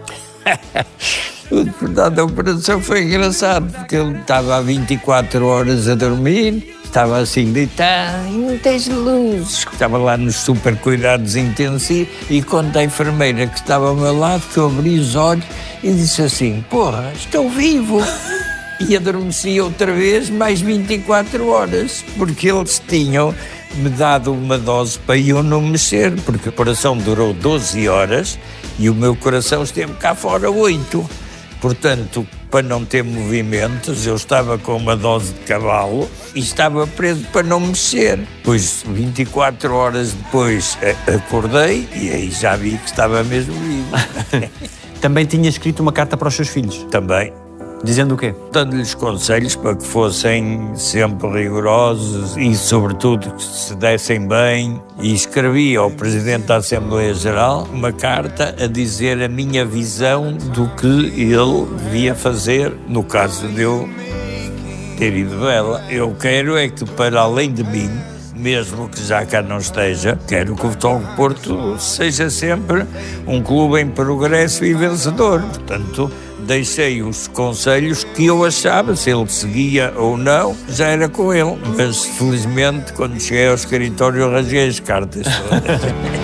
O despertar da operação foi engraçado, porque ele estava há vinte e quatro horas a dormir, estava assim deitado, e não tens luzes. Estava lá nos super cuidados intensivos e quando a enfermeira que estava ao meu lado, que eu abri os olhos e disse assim, porra, estou vivo. E adormeci outra vez mais vinte e quatro horas, porque eles tinham me dado uma dose para eu não mexer, porque a operação durou doze horas e o meu coração esteve cá fora oito. Portanto, para não ter movimentos, eu estava com uma dose de cavalo e estava preso para não mexer. Pois, vinte e quatro horas depois, acordei e aí já vi que estava mesmo vivo. Também tinha escrito uma carta para os seus filhos. Também. Dizendo o quê? Dando-lhes conselhos para que fossem sempre rigorosos e, sobretudo, que se dessem bem. E escrevi ao Presidente da Assembleia Geral uma carta a dizer a minha visão do que ele devia fazer, no caso de eu ter ido a ela. Eu quero é que, para além de mim, mesmo que já cá não esteja, quero que o Futebol do Porto seja sempre um clube em progresso e vencedor. Portanto, deixei os conselhos que eu achava, se ele seguia ou não, já era com ele. Mas, felizmente, quando cheguei ao escritório, rasguei as cartas todas.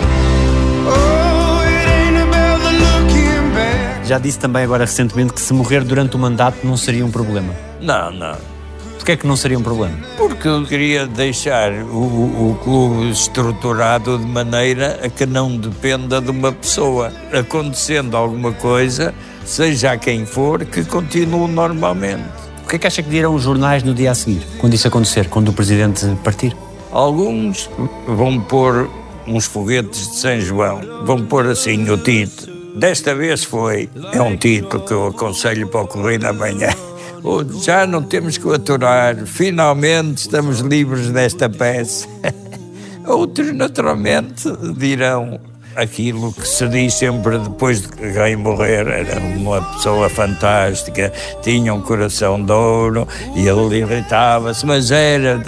Já disse também agora recentemente que se morrer durante o mandato não seria um problema. Não, não. Porquê é que não seria um problema? Porque eu queria deixar o, o, o clube estruturado de maneira a que não dependa de uma pessoa. Acontecendo alguma coisa, seja quem for, que continue normalmente. O que é que acha que dirão os jornais no dia a seguir, quando isso acontecer, quando o Presidente partir? Alguns vão pôr uns foguetes de São João, vão pôr assim o título. Desta vez foi, é um título que eu aconselho para o Correio da Manhã. Já não temos que o aturar, finalmente estamos livres desta peça. Outros, naturalmente, dirão aquilo que se diz sempre depois de alguém morrer. Era uma pessoa fantástica, tinha um coração de ouro e ele irritava-se, mas era...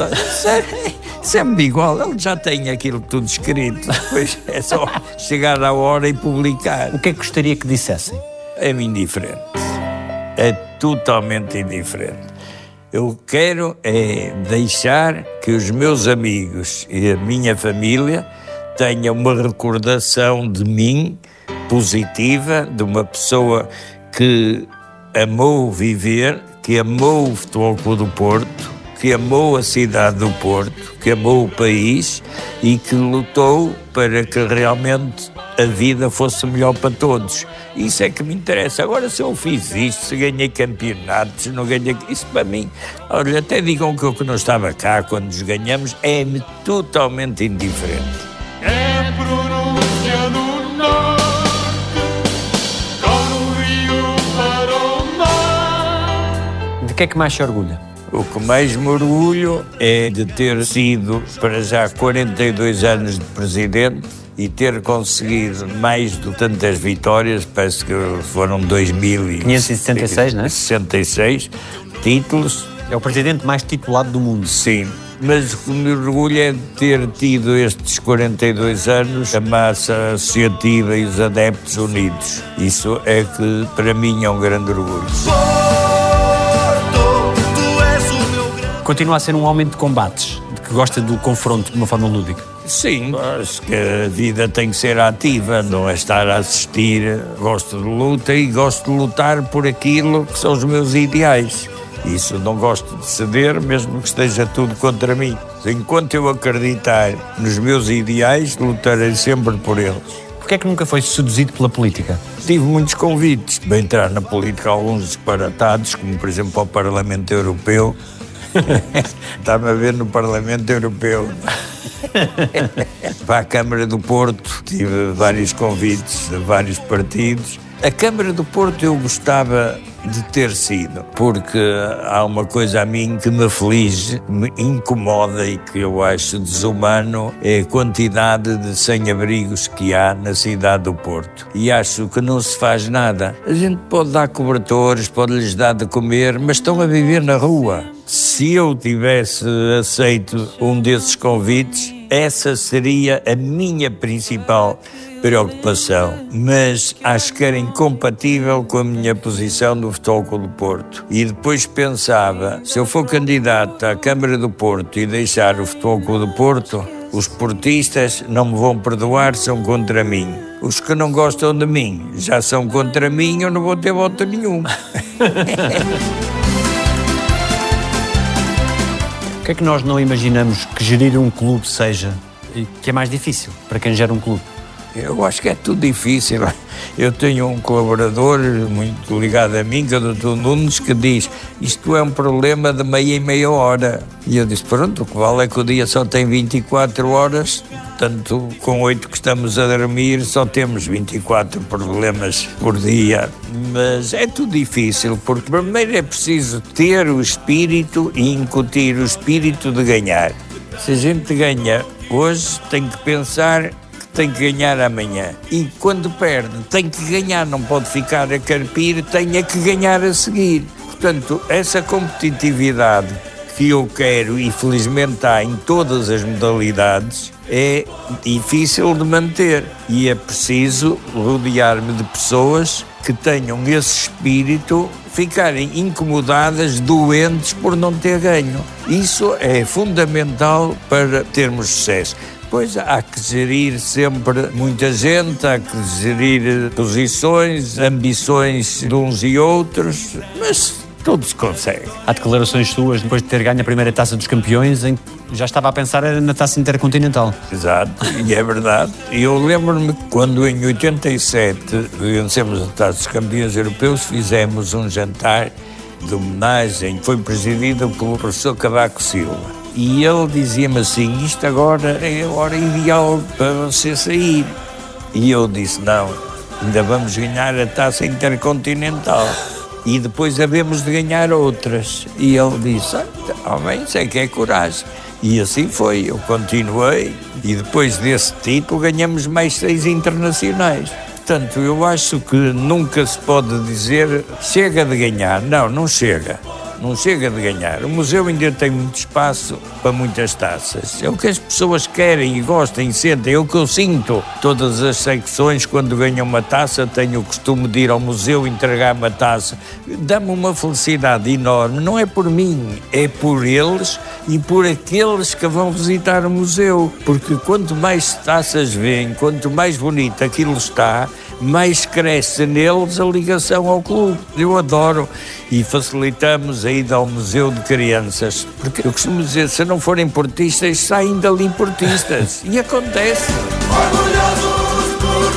sempre igual, ele já tem aquilo tudo escrito, depois é só chegar à hora e publicar. O que é que gostaria que dissessem? É-me indiferente. É totalmente indiferente. Eu quero é deixar que os meus amigos e a minha família tenham uma recordação de mim positiva, de uma pessoa que amou viver, que amou o Futebol Clube do Porto, que amou a cidade do Porto, que amou o país e que lutou para que realmente a vida fosse melhor para todos. Isso é que me interessa. Agora, se eu fiz isto, se ganhei campeonatos, se não ganhei... Isso para mim... Olha, até digam que eu que não estava cá quando os ganhamos, é-me totalmente indiferente. É pronúncia do norte, com o rio para o mar. De que é que mais se orgulha? O que mais me orgulho é de ter sido, para já, quarenta e dois anos de presidente e ter conseguido mais de tantas vitórias, parece que foram dois mil e... quinhentos e sessenta e seis, não é? sessenta e seis títulos. É o presidente mais titulado do mundo. Sim, mas o que me orgulho é de ter tido estes quarenta e dois anos a massa associativa e os adeptos unidos. Isso é que, para mim, é um grande orgulho. Continua a ser um homem de combates, de que gosta do confronto de uma forma lúdica. Sim, acho que a vida tem que ser ativa, não é estar a assistir. Gosto de luta e gosto de lutar por aquilo que são os meus ideais. Isso, não gosto de ceder, mesmo que esteja tudo contra mim. Enquanto eu acreditar nos meus ideais, lutarei sempre por eles. Porquê é que nunca foi seduzido pela política? Tive muitos convites para entrar na política, alguns disparatados, como por exemplo ao Parlamento Europeu. Estava a ver no Parlamento Europeu. Para a Câmara do Porto tive vários convites de vários partidos A Câmara do Porto eu gostava de ter sido, porque há uma coisa a mim que me aflige, me incomoda e que eu acho desumano, é a quantidade de sem-abrigos que há na cidade do Porto. E acho que não se faz nada. A gente pode dar cobertores, pode-lhes dar de comer, mas estão a viver na rua. Se eu tivesse aceito um desses convites, essa seria a minha principal preocupação, mas acho que era incompatível com a minha posição do Futebol Clube do Porto. E depois pensava, se eu for candidato à Câmara do Porto e deixar o Futebol Clube do Porto, os portistas não me vão perdoar, são contra mim. Os que não gostam de mim já são contra mim, eu não vou ter voto nenhum. O que é que nós não imaginamos que gerir um clube seja, e que é mais difícil para quem gera um clube? Eu acho que é tudo difícil. Eu tenho um colaborador muito ligado a mim, que é o doutor Nunes, que diz: isto é um problema de meia e meia hora. E eu disse: pronto, o que vale é que o dia só tem vinte e quatro horas, portanto, com oito que estamos a dormir, só temos vinte e quatro problemas por dia. Mas é tudo difícil, porque primeiro é preciso ter o espírito e incutir o espírito de ganhar. Se a gente ganha hoje, tem que pensar tem que ganhar amanhã. E quando perde, tem que ganhar, não pode ficar a carpir, tem é que ganhar a seguir. Portanto, essa competitividade que eu quero, e felizmente há em todas as modalidades, é difícil de manter. E é preciso rodear-me de pessoas que tenham esse espírito, ficarem incomodadas, doentes por não ter ganho. Isso é fundamental para termos sucesso. Pois há que gerir sempre muita gente, há que gerir posições, ambições de uns e outros, mas tudo se consegue. Há declarações suas depois de ter ganho a primeira Taça dos Campeões em que já estava a pensar na Taça Intercontinental. Exato, e é verdade. E eu lembro-me que quando em oitenta e sete vencemos a Taça dos Campeões Europeus, fizemos um jantar de homenagem que foi presidido pelo professor Cavaco Silva. E ele dizia-me assim: isto agora é a hora ideal para você sair. E eu disse: não, ainda vamos ganhar a Taça Intercontinental e depois havemos de ganhar outras. E ele disse: ah, bem, isso é que é coragem. E assim foi, eu continuei e depois desse título ganhamos mais seis internacionais. Portanto, eu acho que nunca se pode dizer chega de ganhar. Não, não chega. Não chega de ganhar. O museu ainda tem muito espaço para muitas taças. É o que as pessoas querem e gostam e sentem. É o que eu sinto. Todas as secções, quando ganham uma taça, tenho o costume de ir ao museu entregar uma taça. Dá-me uma felicidade enorme. Não é por mim, é por eles e por aqueles que vão visitar o museu. Porque quanto mais taças vêm, quanto mais bonito aquilo está, mais cresce neles a ligação ao clube. Eu adoro e facilitamos a ida ao Museu de Crianças, porque eu costumo dizer, se não forem portistas, saem dali portistas. E acontece. Orgulhosos por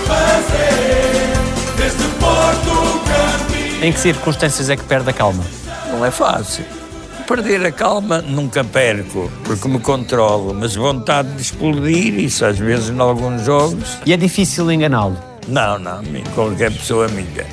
fazer deste Porto campeão. Em que circunstâncias é que perde a calma? Não é fácil. Perder a calma nunca perco, porque me controlo, mas vontade de explodir, isso às vezes em alguns jogos. E é difícil enganá-lo? Não, não, qualquer pessoa me engana.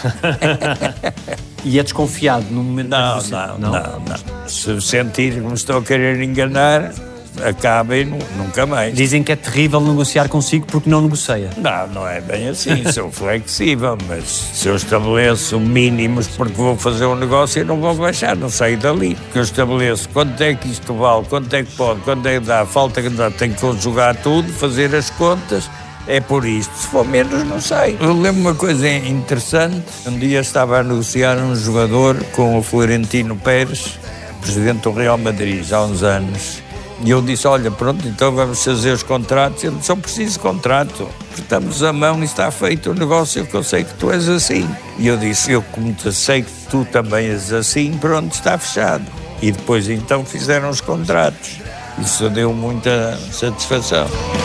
E é desconfiado no momento Não, da não, não, não, não. Se sentir que me estou a querer enganar, acabem nunca mais. Dizem que é terrível negociar consigo porque não negocia. Não, não é bem assim, sou flexível, mas se eu estabeleço mínimos porque vou fazer um negócio, eu não vou baixar, não saio dali. Porque eu estabeleço quanto é que isto vale, quanto é que pode, quanto é que dá, falta que dá, tenho que conjugar tudo, fazer as contas. É por isto, se for menos não sei. Eu lembro uma coisa interessante, um dia estava a negociar um jogador com o Florentino Pérez, presidente do Real Madrid, há uns anos, e eu disse, olha, pronto, então vamos fazer os contratos. Ele só preciso de contrato, apertamos a mão e está feito o negócio, que eu sei que tu és assim. E eu disse, eu como te sei que tu também és assim, pronto, está fechado. E depois então fizeram os contratos, isso deu muita satisfação.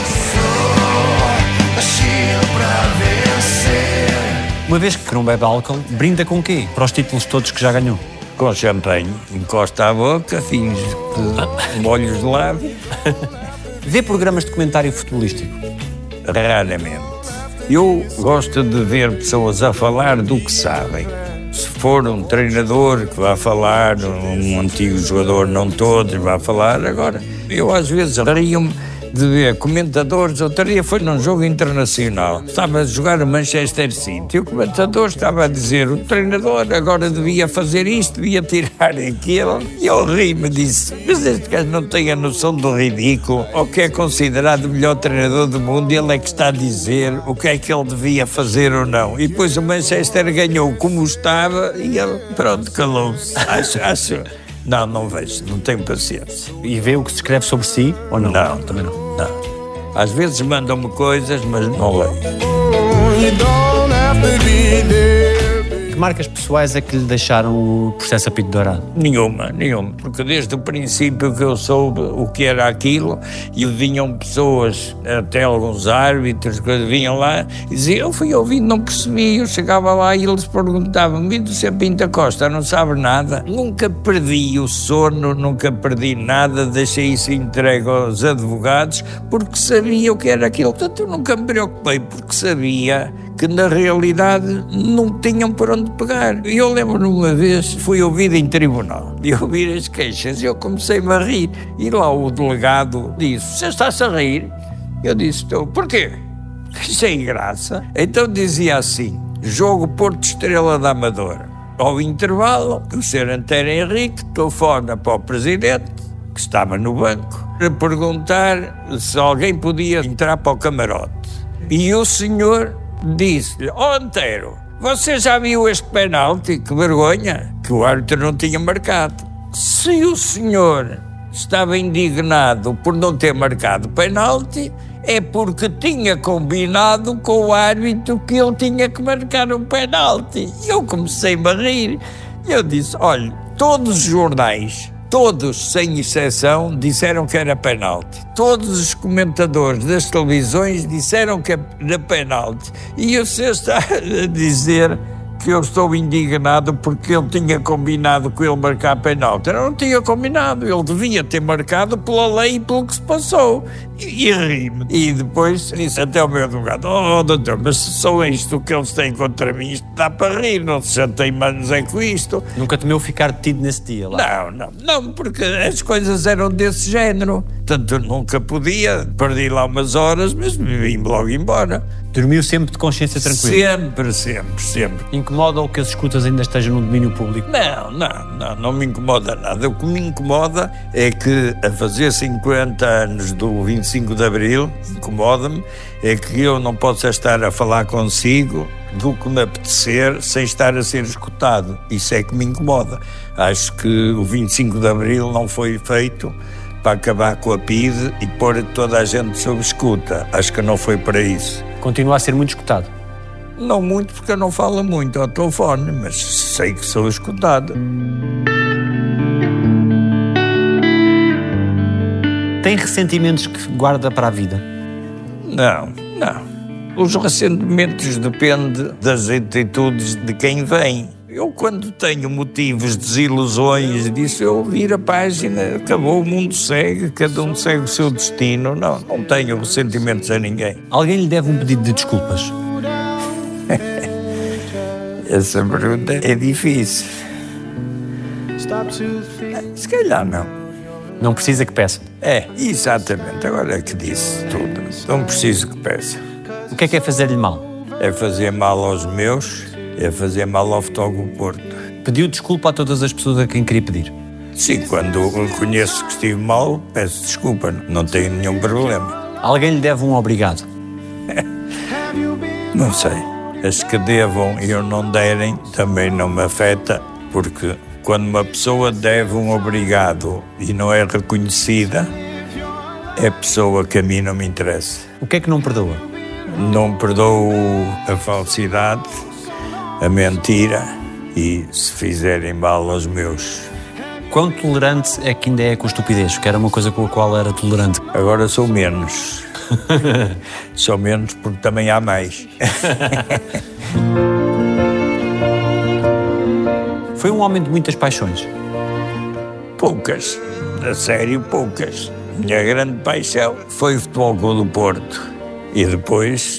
Uma vez que não bebe álcool, brinda com o quê? Para os títulos todos que já ganhou? Com champanhe, encosta a boca, finge que molhos de lado. Vê programas de comentário futebolístico? Raramente. Eu gosto de ver pessoas a falar do que sabem. Se for um treinador que vai falar, um antigo jogador, não todos, vai falar. Agora, eu às vezes rio-me de ver comentadores. Outro dia foi num jogo internacional, estava a jogar o Manchester City, e o comentador estava a dizer, o treinador agora devia fazer isto, devia tirar aquilo, e eu ri-me e disse, mas este gajo não tem a noção do ridículo, ou que é considerado o melhor treinador do mundo, e ele é que está a dizer o que é que ele devia fazer ou não. E depois o Manchester ganhou como estava, e ele, pronto, calou-se. Acho, acho... Não, não vejo, não tenho paciência. E vê o que se escreve sobre si ou não? Não, também não. não. Às vezes mandam-me coisas, mas não leio. Que marcas pessoais é que lhe deixaram o processo Apito Dourado? Nenhuma, nenhuma. Porque desde o princípio que eu soube o que era aquilo, e vinham pessoas, até alguns árbitros, que vinham lá, e diziam, eu fui ouvindo, não percebi. Eu chegava lá e eles perguntavam, e do seu Pinto Costa, não sabe nada? Nunca perdi o sono, nunca perdi nada, deixei isso entregue aos advogados, porque sabia o que era aquilo. Portanto, eu nunca me preocupei, porque sabia que na realidade não tinham por onde pegar. Eu lembro-me uma vez, fui ouvido em tribunal, e ouvir as queixas, e eu comecei-me a rir. E lá o delegado disse, você está-se a rir? Eu disse, estou. Porquê? Sem graça. Então dizia assim, jogo Porto Estrela da Amadora. Ao intervalo, o senhor Antero Henrique telefona para o presidente, que estava no banco, para perguntar se alguém podia entrar para o camarote. E o senhor disse-lhe, ó oh, Antero, você já viu este penalti? Que vergonha, que o árbitro não tinha marcado. Se o senhor estava indignado por não ter marcado penalti, é porque tinha combinado com o árbitro que ele tinha que marcar um penalti. E eu comecei-me a rir. Eu disse, olha, todos os jornais, todos, sem exceção, disseram que era penalti. Todos os comentadores das televisões disseram que era penalti. E você está a dizer que eu estou indignado porque ele tinha combinado com ele marcar penalti. Eu não tinha combinado, ele devia ter marcado pela lei e pelo que se passou. E, e ri-me. E depois disse até ao meu advogado, oh doutor, mas se só isto que eles têm contra mim, isto dá para rir, não se chateiem manos é com isto. Nunca temeu ficar detido nesse dia lá? Não, não, não, porque as coisas eram desse género. Portanto, eu nunca podia, perdi lá umas horas, mas vim logo embora. Dormiu sempre de consciência tranquila? Sempre, sempre, sempre. Incomoda o que as escutas ainda estejam no domínio público? Não, não, não, não me incomoda nada. O que me incomoda é que a fazer cinquenta anos do vinte e cinco de Abril, incomoda-me, é que eu não posso estar a falar consigo do que me apetecer sem estar a ser escutado. Isso é que me incomoda. Acho que o vinte e cinco de Abril não foi feito para acabar com a P I D e pôr toda a gente sob escuta. Acho que não foi para isso. Continua a ser muito escutado? Não muito, porque eu não falo muito ao telefone, mas sei que sou escutado. Tem ressentimentos que guarda para a vida? Não, não. Os ressentimentos dependem das atitudes de quem vem. Eu, quando tenho motivos, desilusões, disso, eu viro a página, acabou, o mundo segue, cada um segue o seu destino. Não, não tenho ressentimentos a ninguém. Alguém lhe deve um pedido de desculpas? Essa pergunta é difícil. Se calhar não. Não precisa que peça? É, exatamente. Agora é que disse tudo. Não preciso que peça. O que é que é fazer-lhe mal? É fazer mal aos meus, é fazer mal ao Futebol Porto. Pediu desculpa a todas as pessoas a quem queria pedir? Sim, quando reconheço que estive mal, peço desculpa. Não tenho nenhum problema. Alguém lhe deve um obrigado? Não sei. As que devam e eu não derem também não me afeta, porque quando uma pessoa deve um obrigado e não é reconhecida, é pessoa que a mim não me interessa. O que é que não perdoa? Não perdoo a falsidade, a mentira e se fizerem mal aos meus. Quão tolerante é que ainda é com a estupidez? Que era uma coisa com a qual era tolerante. Agora sou menos. Sou menos porque também há mais. Foi um homem de muitas paixões? Poucas. A sério, poucas. Minha grande paixão foi o Futebol Clube do Porto. E depois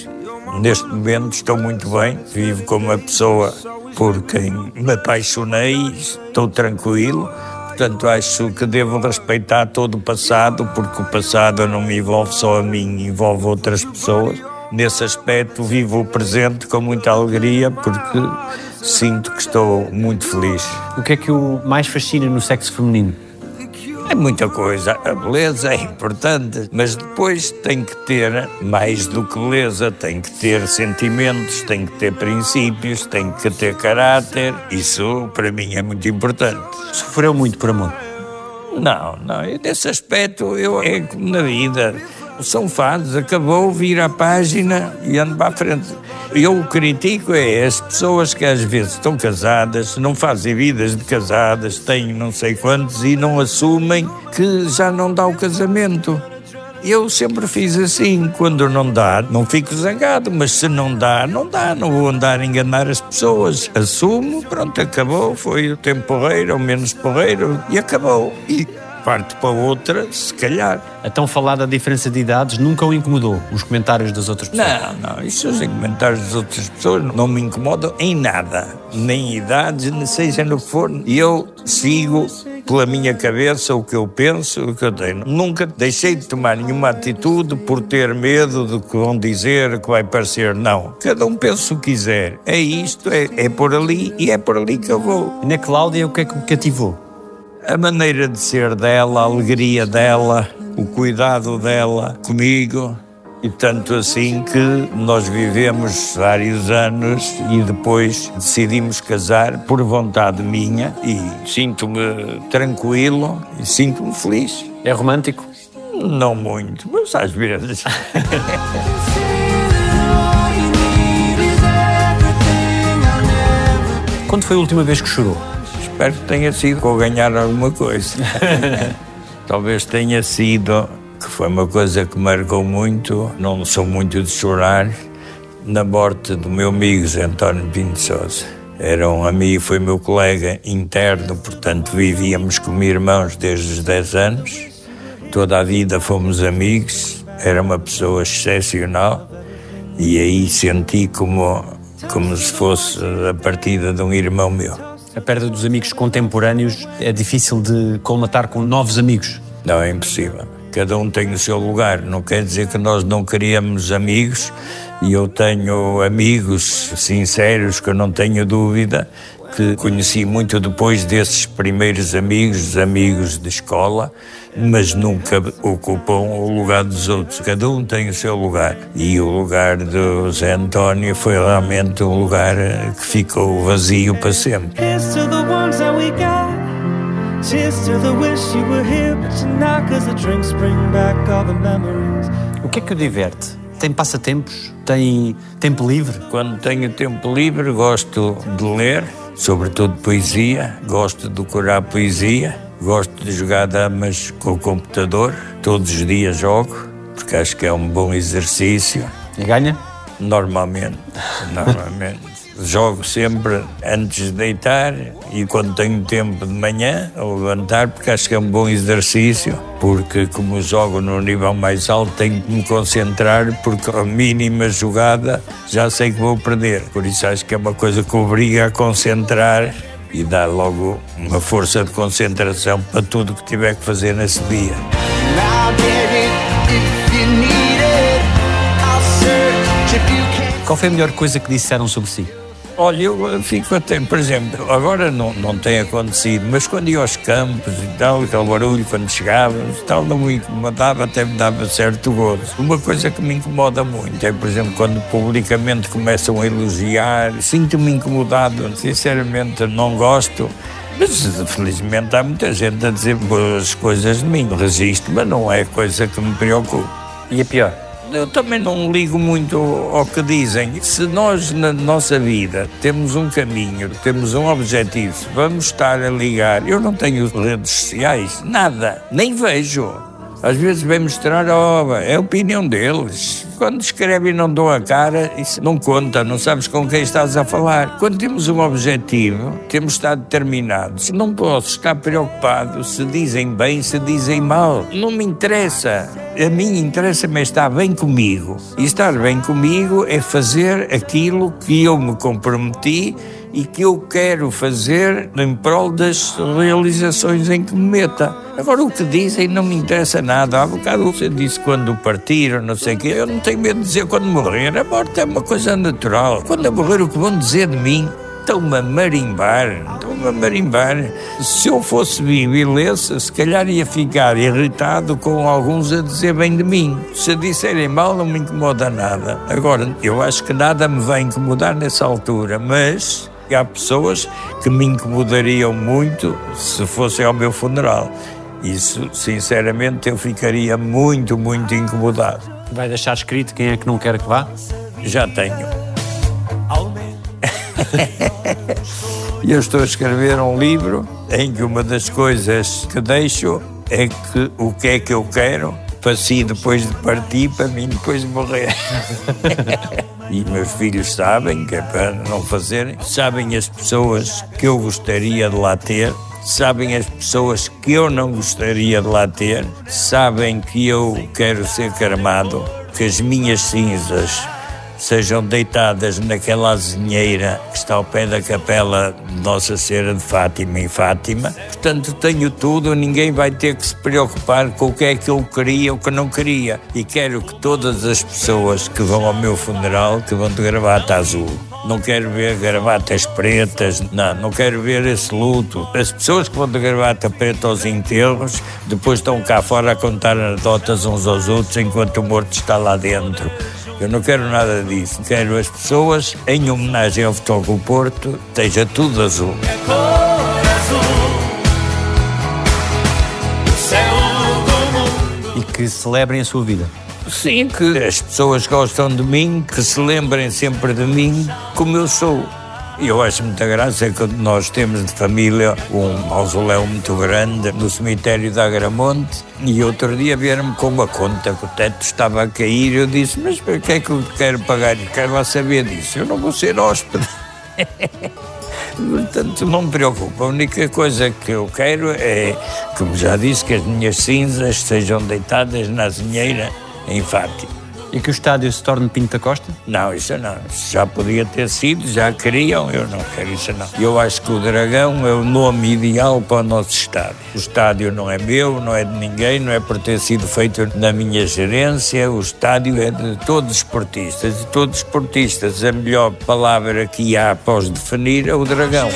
Neste momento estou muito bem, vivo como uma pessoa por quem me apaixonei, estou tranquilo. Portanto, acho que devo respeitar todo o passado, porque o passado não me envolve só a mim, envolve outras pessoas. Nesse aspecto, vivo o presente com muita alegria, porque sinto que estou muito feliz. O que é que o mais fascina no sexo feminino? É muita coisa. A beleza é importante, mas depois tem que ter mais do que beleza. Tem que ter sentimentos, tem que ter princípios, tem que ter caráter. Isso, para mim, é muito importante. Sofreu muito por amor? Não, não. Nesse aspecto, eu, é como na vida. São fases, acabou, vira a página e ando para a frente. Eu o critico é as pessoas que às vezes estão casadas, não fazem vidas de casadas, têm não sei quantos e não assumem que já não dá o casamento. Eu sempre fiz assim, quando não dá, não fico zangado, mas se não dá, não dá, não vou andar a enganar as pessoas. Assumo, pronto, acabou, foi o tempo porreiro, ou menos porreiro, e acabou. E parte para outra, se calhar. A tão falada diferença de idades nunca o incomodou, os comentários das outras pessoas? Não, não, isso os comentários das outras pessoas não me incomodam em nada, nem idades, nem seja no que for. E eu sigo pela minha cabeça o que eu penso, o que eu tenho. Nunca deixei de tomar nenhuma atitude por ter medo do que vão dizer, que vai parecer. Não, cada um pensa o que quiser. É isto, é, é por ali e é por ali que eu vou. E na Cláudia, o que é que me cativou? A maneira de ser dela, a alegria dela, o cuidado dela comigo, e tanto assim que nós vivemos vários anos e depois decidimos casar por vontade minha e sinto-me tranquilo e sinto-me feliz. É romântico? Não muito, mas às vezes. Quando foi a última vez que chorou? Espero que tenha sido com ganhar alguma coisa. Talvez tenha sido, que foi uma coisa que marcou muito, não sou muito de chorar, na morte do meu amigo António Pinto de Sousa. Era um amigo, foi meu colega interno, portanto vivíamos como irmãos desde os dez anos. Toda a vida fomos amigos, era uma pessoa excepcional e aí senti como, como se fosse a partida de um irmão meu. A perda dos amigos contemporâneos é difícil de colmatar com novos amigos? Não, é impossível. Cada um tem o seu lugar. Não quer dizer que nós não queríamos amigos, e eu tenho amigos sinceros que eu não tenho dúvida, que conheci muito depois desses primeiros amigos, amigos de escola, mas nunca ocupam o lugar dos outros. Cada um tem o seu lugar. E o lugar do Zé António foi realmente um lugar que ficou vazio para sempre. Here's to the ones that we got. Cheers to the wish you were here, but you're not, 'cause the drinks bring back all the memories. O que é que o diverte? Tem passatempos? Tem tempo livre? Quando tenho tempo livre, gosto de ler, sobretudo poesia, gosto de decorar poesia, gosto de jogar damas com o computador, todos os dias jogo, porque acho que é um bom exercício. E ganha? Normalmente, normalmente. Jogo sempre antes de deitar e quando tenho tempo de manhã a levantar, porque acho que é um bom exercício, porque como jogo no nível mais alto tenho que me concentrar, porque a mínima jogada já sei que vou perder, por isso acho que é uma coisa que obriga a concentrar e dá logo uma força de concentração para tudo que tiver que fazer nesse dia. Qual foi a melhor coisa que disseram sobre si? Olha, eu fico até, por exemplo, agora não, não tem acontecido, mas quando ia aos campos e tal, aquele barulho quando chegávamos e tal, não me incomodava, até me dava certo gozo. Uma coisa que me incomoda muito é, por exemplo, quando publicamente começam a elogiar, sinto-me incomodado, sinceramente não gosto, mas felizmente há muita gente a dizer boas coisas de mim, resisto, mas não é coisa que me preocupa. E a pior? Eu também não ligo muito ao que dizem. Se nós, na nossa vida, temos um caminho, temos um objetivo, vamos estar a ligar. Eu não tenho redes sociais, nada, nem vejo. Às vezes vem mostrar, oh, é a opinião deles. Quando escrevem e não dão a cara, isso não conta, não sabes com quem estás a falar. Quando temos um objetivo, temos de estar determinados. Não posso estar preocupado se dizem bem, se dizem mal. Não me interessa. A mim interessa-me estar bem comigo. E estar bem comigo é fazer aquilo que eu me comprometi e que eu quero fazer em prol das realizações em que me meta. Agora, o que dizem não me interessa nada. Há bocado você disse quando partiram, não sei o quê. Eu não tenho medo de dizer quando morrer. A morte é uma coisa natural. Quando eu morrer, o que vão dizer de mim? Estão-me a marimbar. Estão-me a marimbar. Se eu fosse vivo e lesse, se calhar ia ficar irritado com alguns a dizer bem de mim. Se disserem mal, não me incomoda nada. Agora, eu acho que nada me vai incomodar nessa altura, mas há pessoas que me incomodariam muito se fossem ao meu funeral. Isso, sinceramente, eu ficaria muito, muito incomodado. Vai deixar escrito quem é que não quer que vá? Já tenho. Eu estou a escrever um livro em que uma das coisas que deixo é que o que é que eu quero para si depois de partir, para mim depois de morrer. E meus filhos sabem que é para não fazerem. Sabem as pessoas que eu gostaria de lá ter. Sabem as pessoas que eu não gostaria de lá ter. Sabem que eu quero ser cremado, que as minhas cinzas sejam deitadas naquela azinheira que está ao pé da capela de Nossa Senhora de Fátima, em Fátima. Portanto, tenho tudo, ninguém vai ter que se preocupar com o que é que eu queria ou que não queria. E quero que todas as pessoas que vão ao meu funeral, que vão de gravata azul. Não quero ver gravatas pretas, não, não quero ver esse luto. As pessoas que vão de gravata preta aos enterros, depois estão cá fora a contar anedotas uns aos outros enquanto o morto está lá dentro. Eu não quero nada disso. Quero as pessoas, em homenagem ao Futebol Clube Porto, esteja tudo azul. E que celebrem a sua vida. Sim, que as pessoas gostam de mim, que se lembrem sempre de mim como eu sou. E eu acho muita graça que nós temos de família um mausoléu muito grande no cemitério de Agramonte e outro dia vieram-me com uma conta que o teto estava a cair e eu disse, mas para que é que eu quero pagar? Quero lá saber disso, eu não vou ser hóspede. Portanto, não me preocupa, a única coisa que eu quero é, como já disse, que as minhas cinzas sejam deitadas na azinheira em Fátima. E que o estádio se torne Pinto da Costa? Não, isso não. Isso já podia ter sido, já queriam, eu não quero isso não. Eu acho que o Dragão é o nome ideal para o nosso estádio. O estádio não é meu, não é de ninguém, não é por ter sido feito na minha gerência. O estádio é de todos os esportistas. De todos os esportistas, a melhor palavra que há após definir é o Dragão.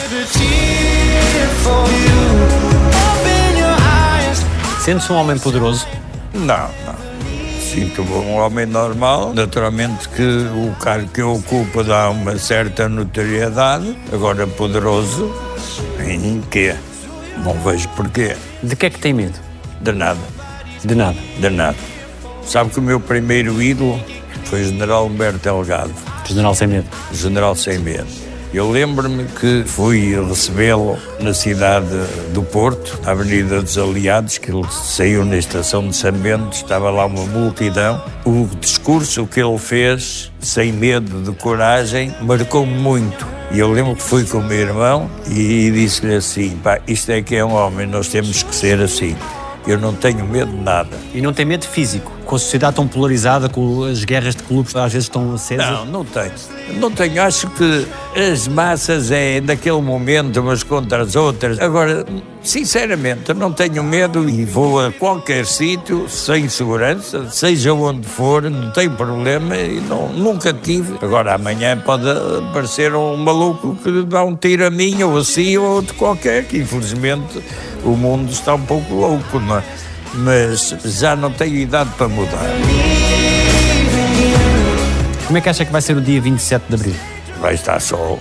Sente-se um homem poderoso? Não, não. Sinto-me um homem normal, naturalmente que o cargo que eu ocupo dá uma certa notoriedade, agora poderoso, em quê? Não vejo porquê. De que é que tem medo? De nada. De nada? De nada. Sabe que o meu primeiro ídolo foi o general Humberto Delgado. General Sem Medo. General Sem Medo. Eu lembro-me que fui recebê-lo na cidade do Porto, na Avenida dos Aliados, que ele saiu na estação de São Bento, estava lá uma multidão. O discurso que ele fez, sem medo, de coragem, marcou-me muito. E eu lembro que fui com o meu irmão e disse-lhe assim, pá, isto é que é um homem, nós temos que ser assim. Eu não tenho medo de nada. E não tem medo físico? Com a sociedade tão polarizada, com as guerras de clubes às vezes tão acesas? Não, não tenho. Não tenho. Acho que as massas é naquele momento umas contra as outras. Agora, sinceramente, eu não tenho medo e vou a qualquer sítio sem segurança, seja onde for, não tenho problema e não, nunca tive. Agora, amanhã pode aparecer um maluco que dá um tiro a mim ou a si ou outro qualquer, que infelizmente o mundo está um pouco louco, não é? Mas já não tenho idade para mudar. Como é que acha que vai ser o dia vinte e sete de abril? Vai estar sol.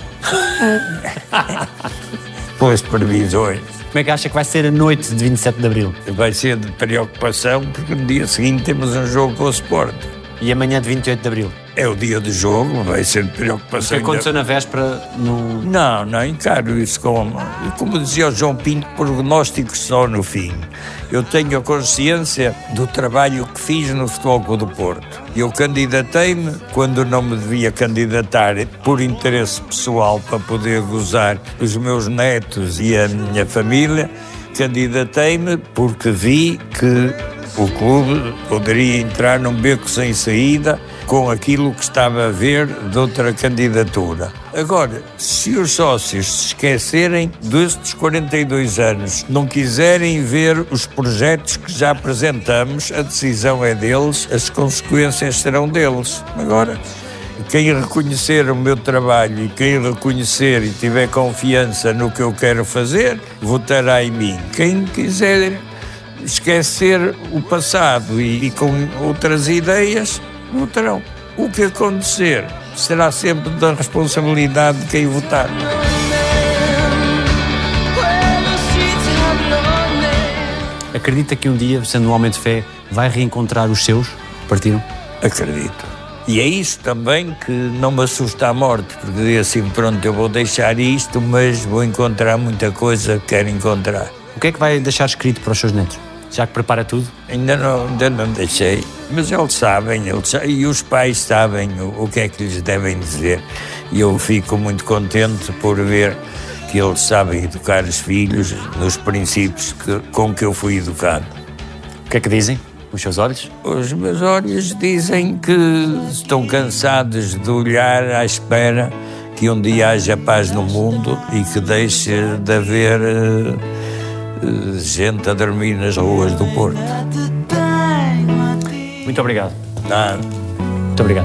Pelas previsões. Como é que acha que vai ser a noite de vinte e sete de abril? Vai ser de preocupação, porque no dia seguinte temos um jogo com o Sport. E amanhã de vinte e oito de abril? É o dia do jogo, vai ser de O preocupação. que aconteceu na véspera no... Não, não, encaro isso como... Como dizia o João Pinto, prognóstico só no fim. Eu tenho a consciência do trabalho que fiz no Futebol Clube do Porto. Eu candidatei-me quando não me devia candidatar por interesse pessoal para poder gozar os meus netos e a minha família. Candidatei-me porque vi que o clube poderia entrar num beco sem saída com aquilo que estava a ver de outra candidatura. Agora, se os sócios se esquecerem destes quarenta e dois anos, não quiserem ver os projetos que já apresentamos, a decisão é deles, as consequências serão deles. Agora, quem reconhecer o meu trabalho e quem reconhecer e tiver confiança no que eu quero fazer, votará em mim. Quem quiser esquecer o passado e, e com outras ideias, votarão. O que acontecer será sempre da responsabilidade de quem votar. Acredita que um dia, sendo um homem de fé, vai reencontrar os seus que partiram? Acredito. E é isso também que não me assusta a morte, porque digo assim, pronto, eu vou deixar isto, mas vou encontrar muita coisa que quero encontrar. O que é que vai deixar escrito para os seus netos? Já que prepara tudo? Ainda não, ainda não deixei, mas eles sabem, eles sabem, e os pais sabem o, o que é que lhes devem dizer. E eu fico muito contente por ver que eles sabem educar os filhos nos princípios que, com que eu fui educado. O que é que dizem os seus olhos? Os meus olhos dizem que estão cansados de olhar à espera que um dia haja paz no mundo e que deixe de haver uh, gente a dormir nas ruas do Porto. Muito obrigado. Nada. Muito obrigado.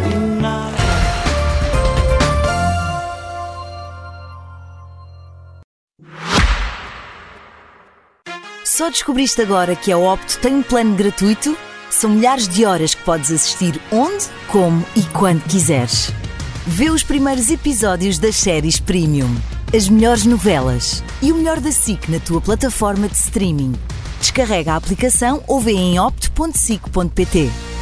Só descobriste agora que a Opto tem um plano gratuito? São milhares de horas que podes assistir onde, como e quando quiseres. Vê os primeiros episódios das séries Premium, as melhores novelas e o melhor da S I C na tua plataforma de streaming. Descarrega a aplicação ou vê em opto ponto sic ponto pt.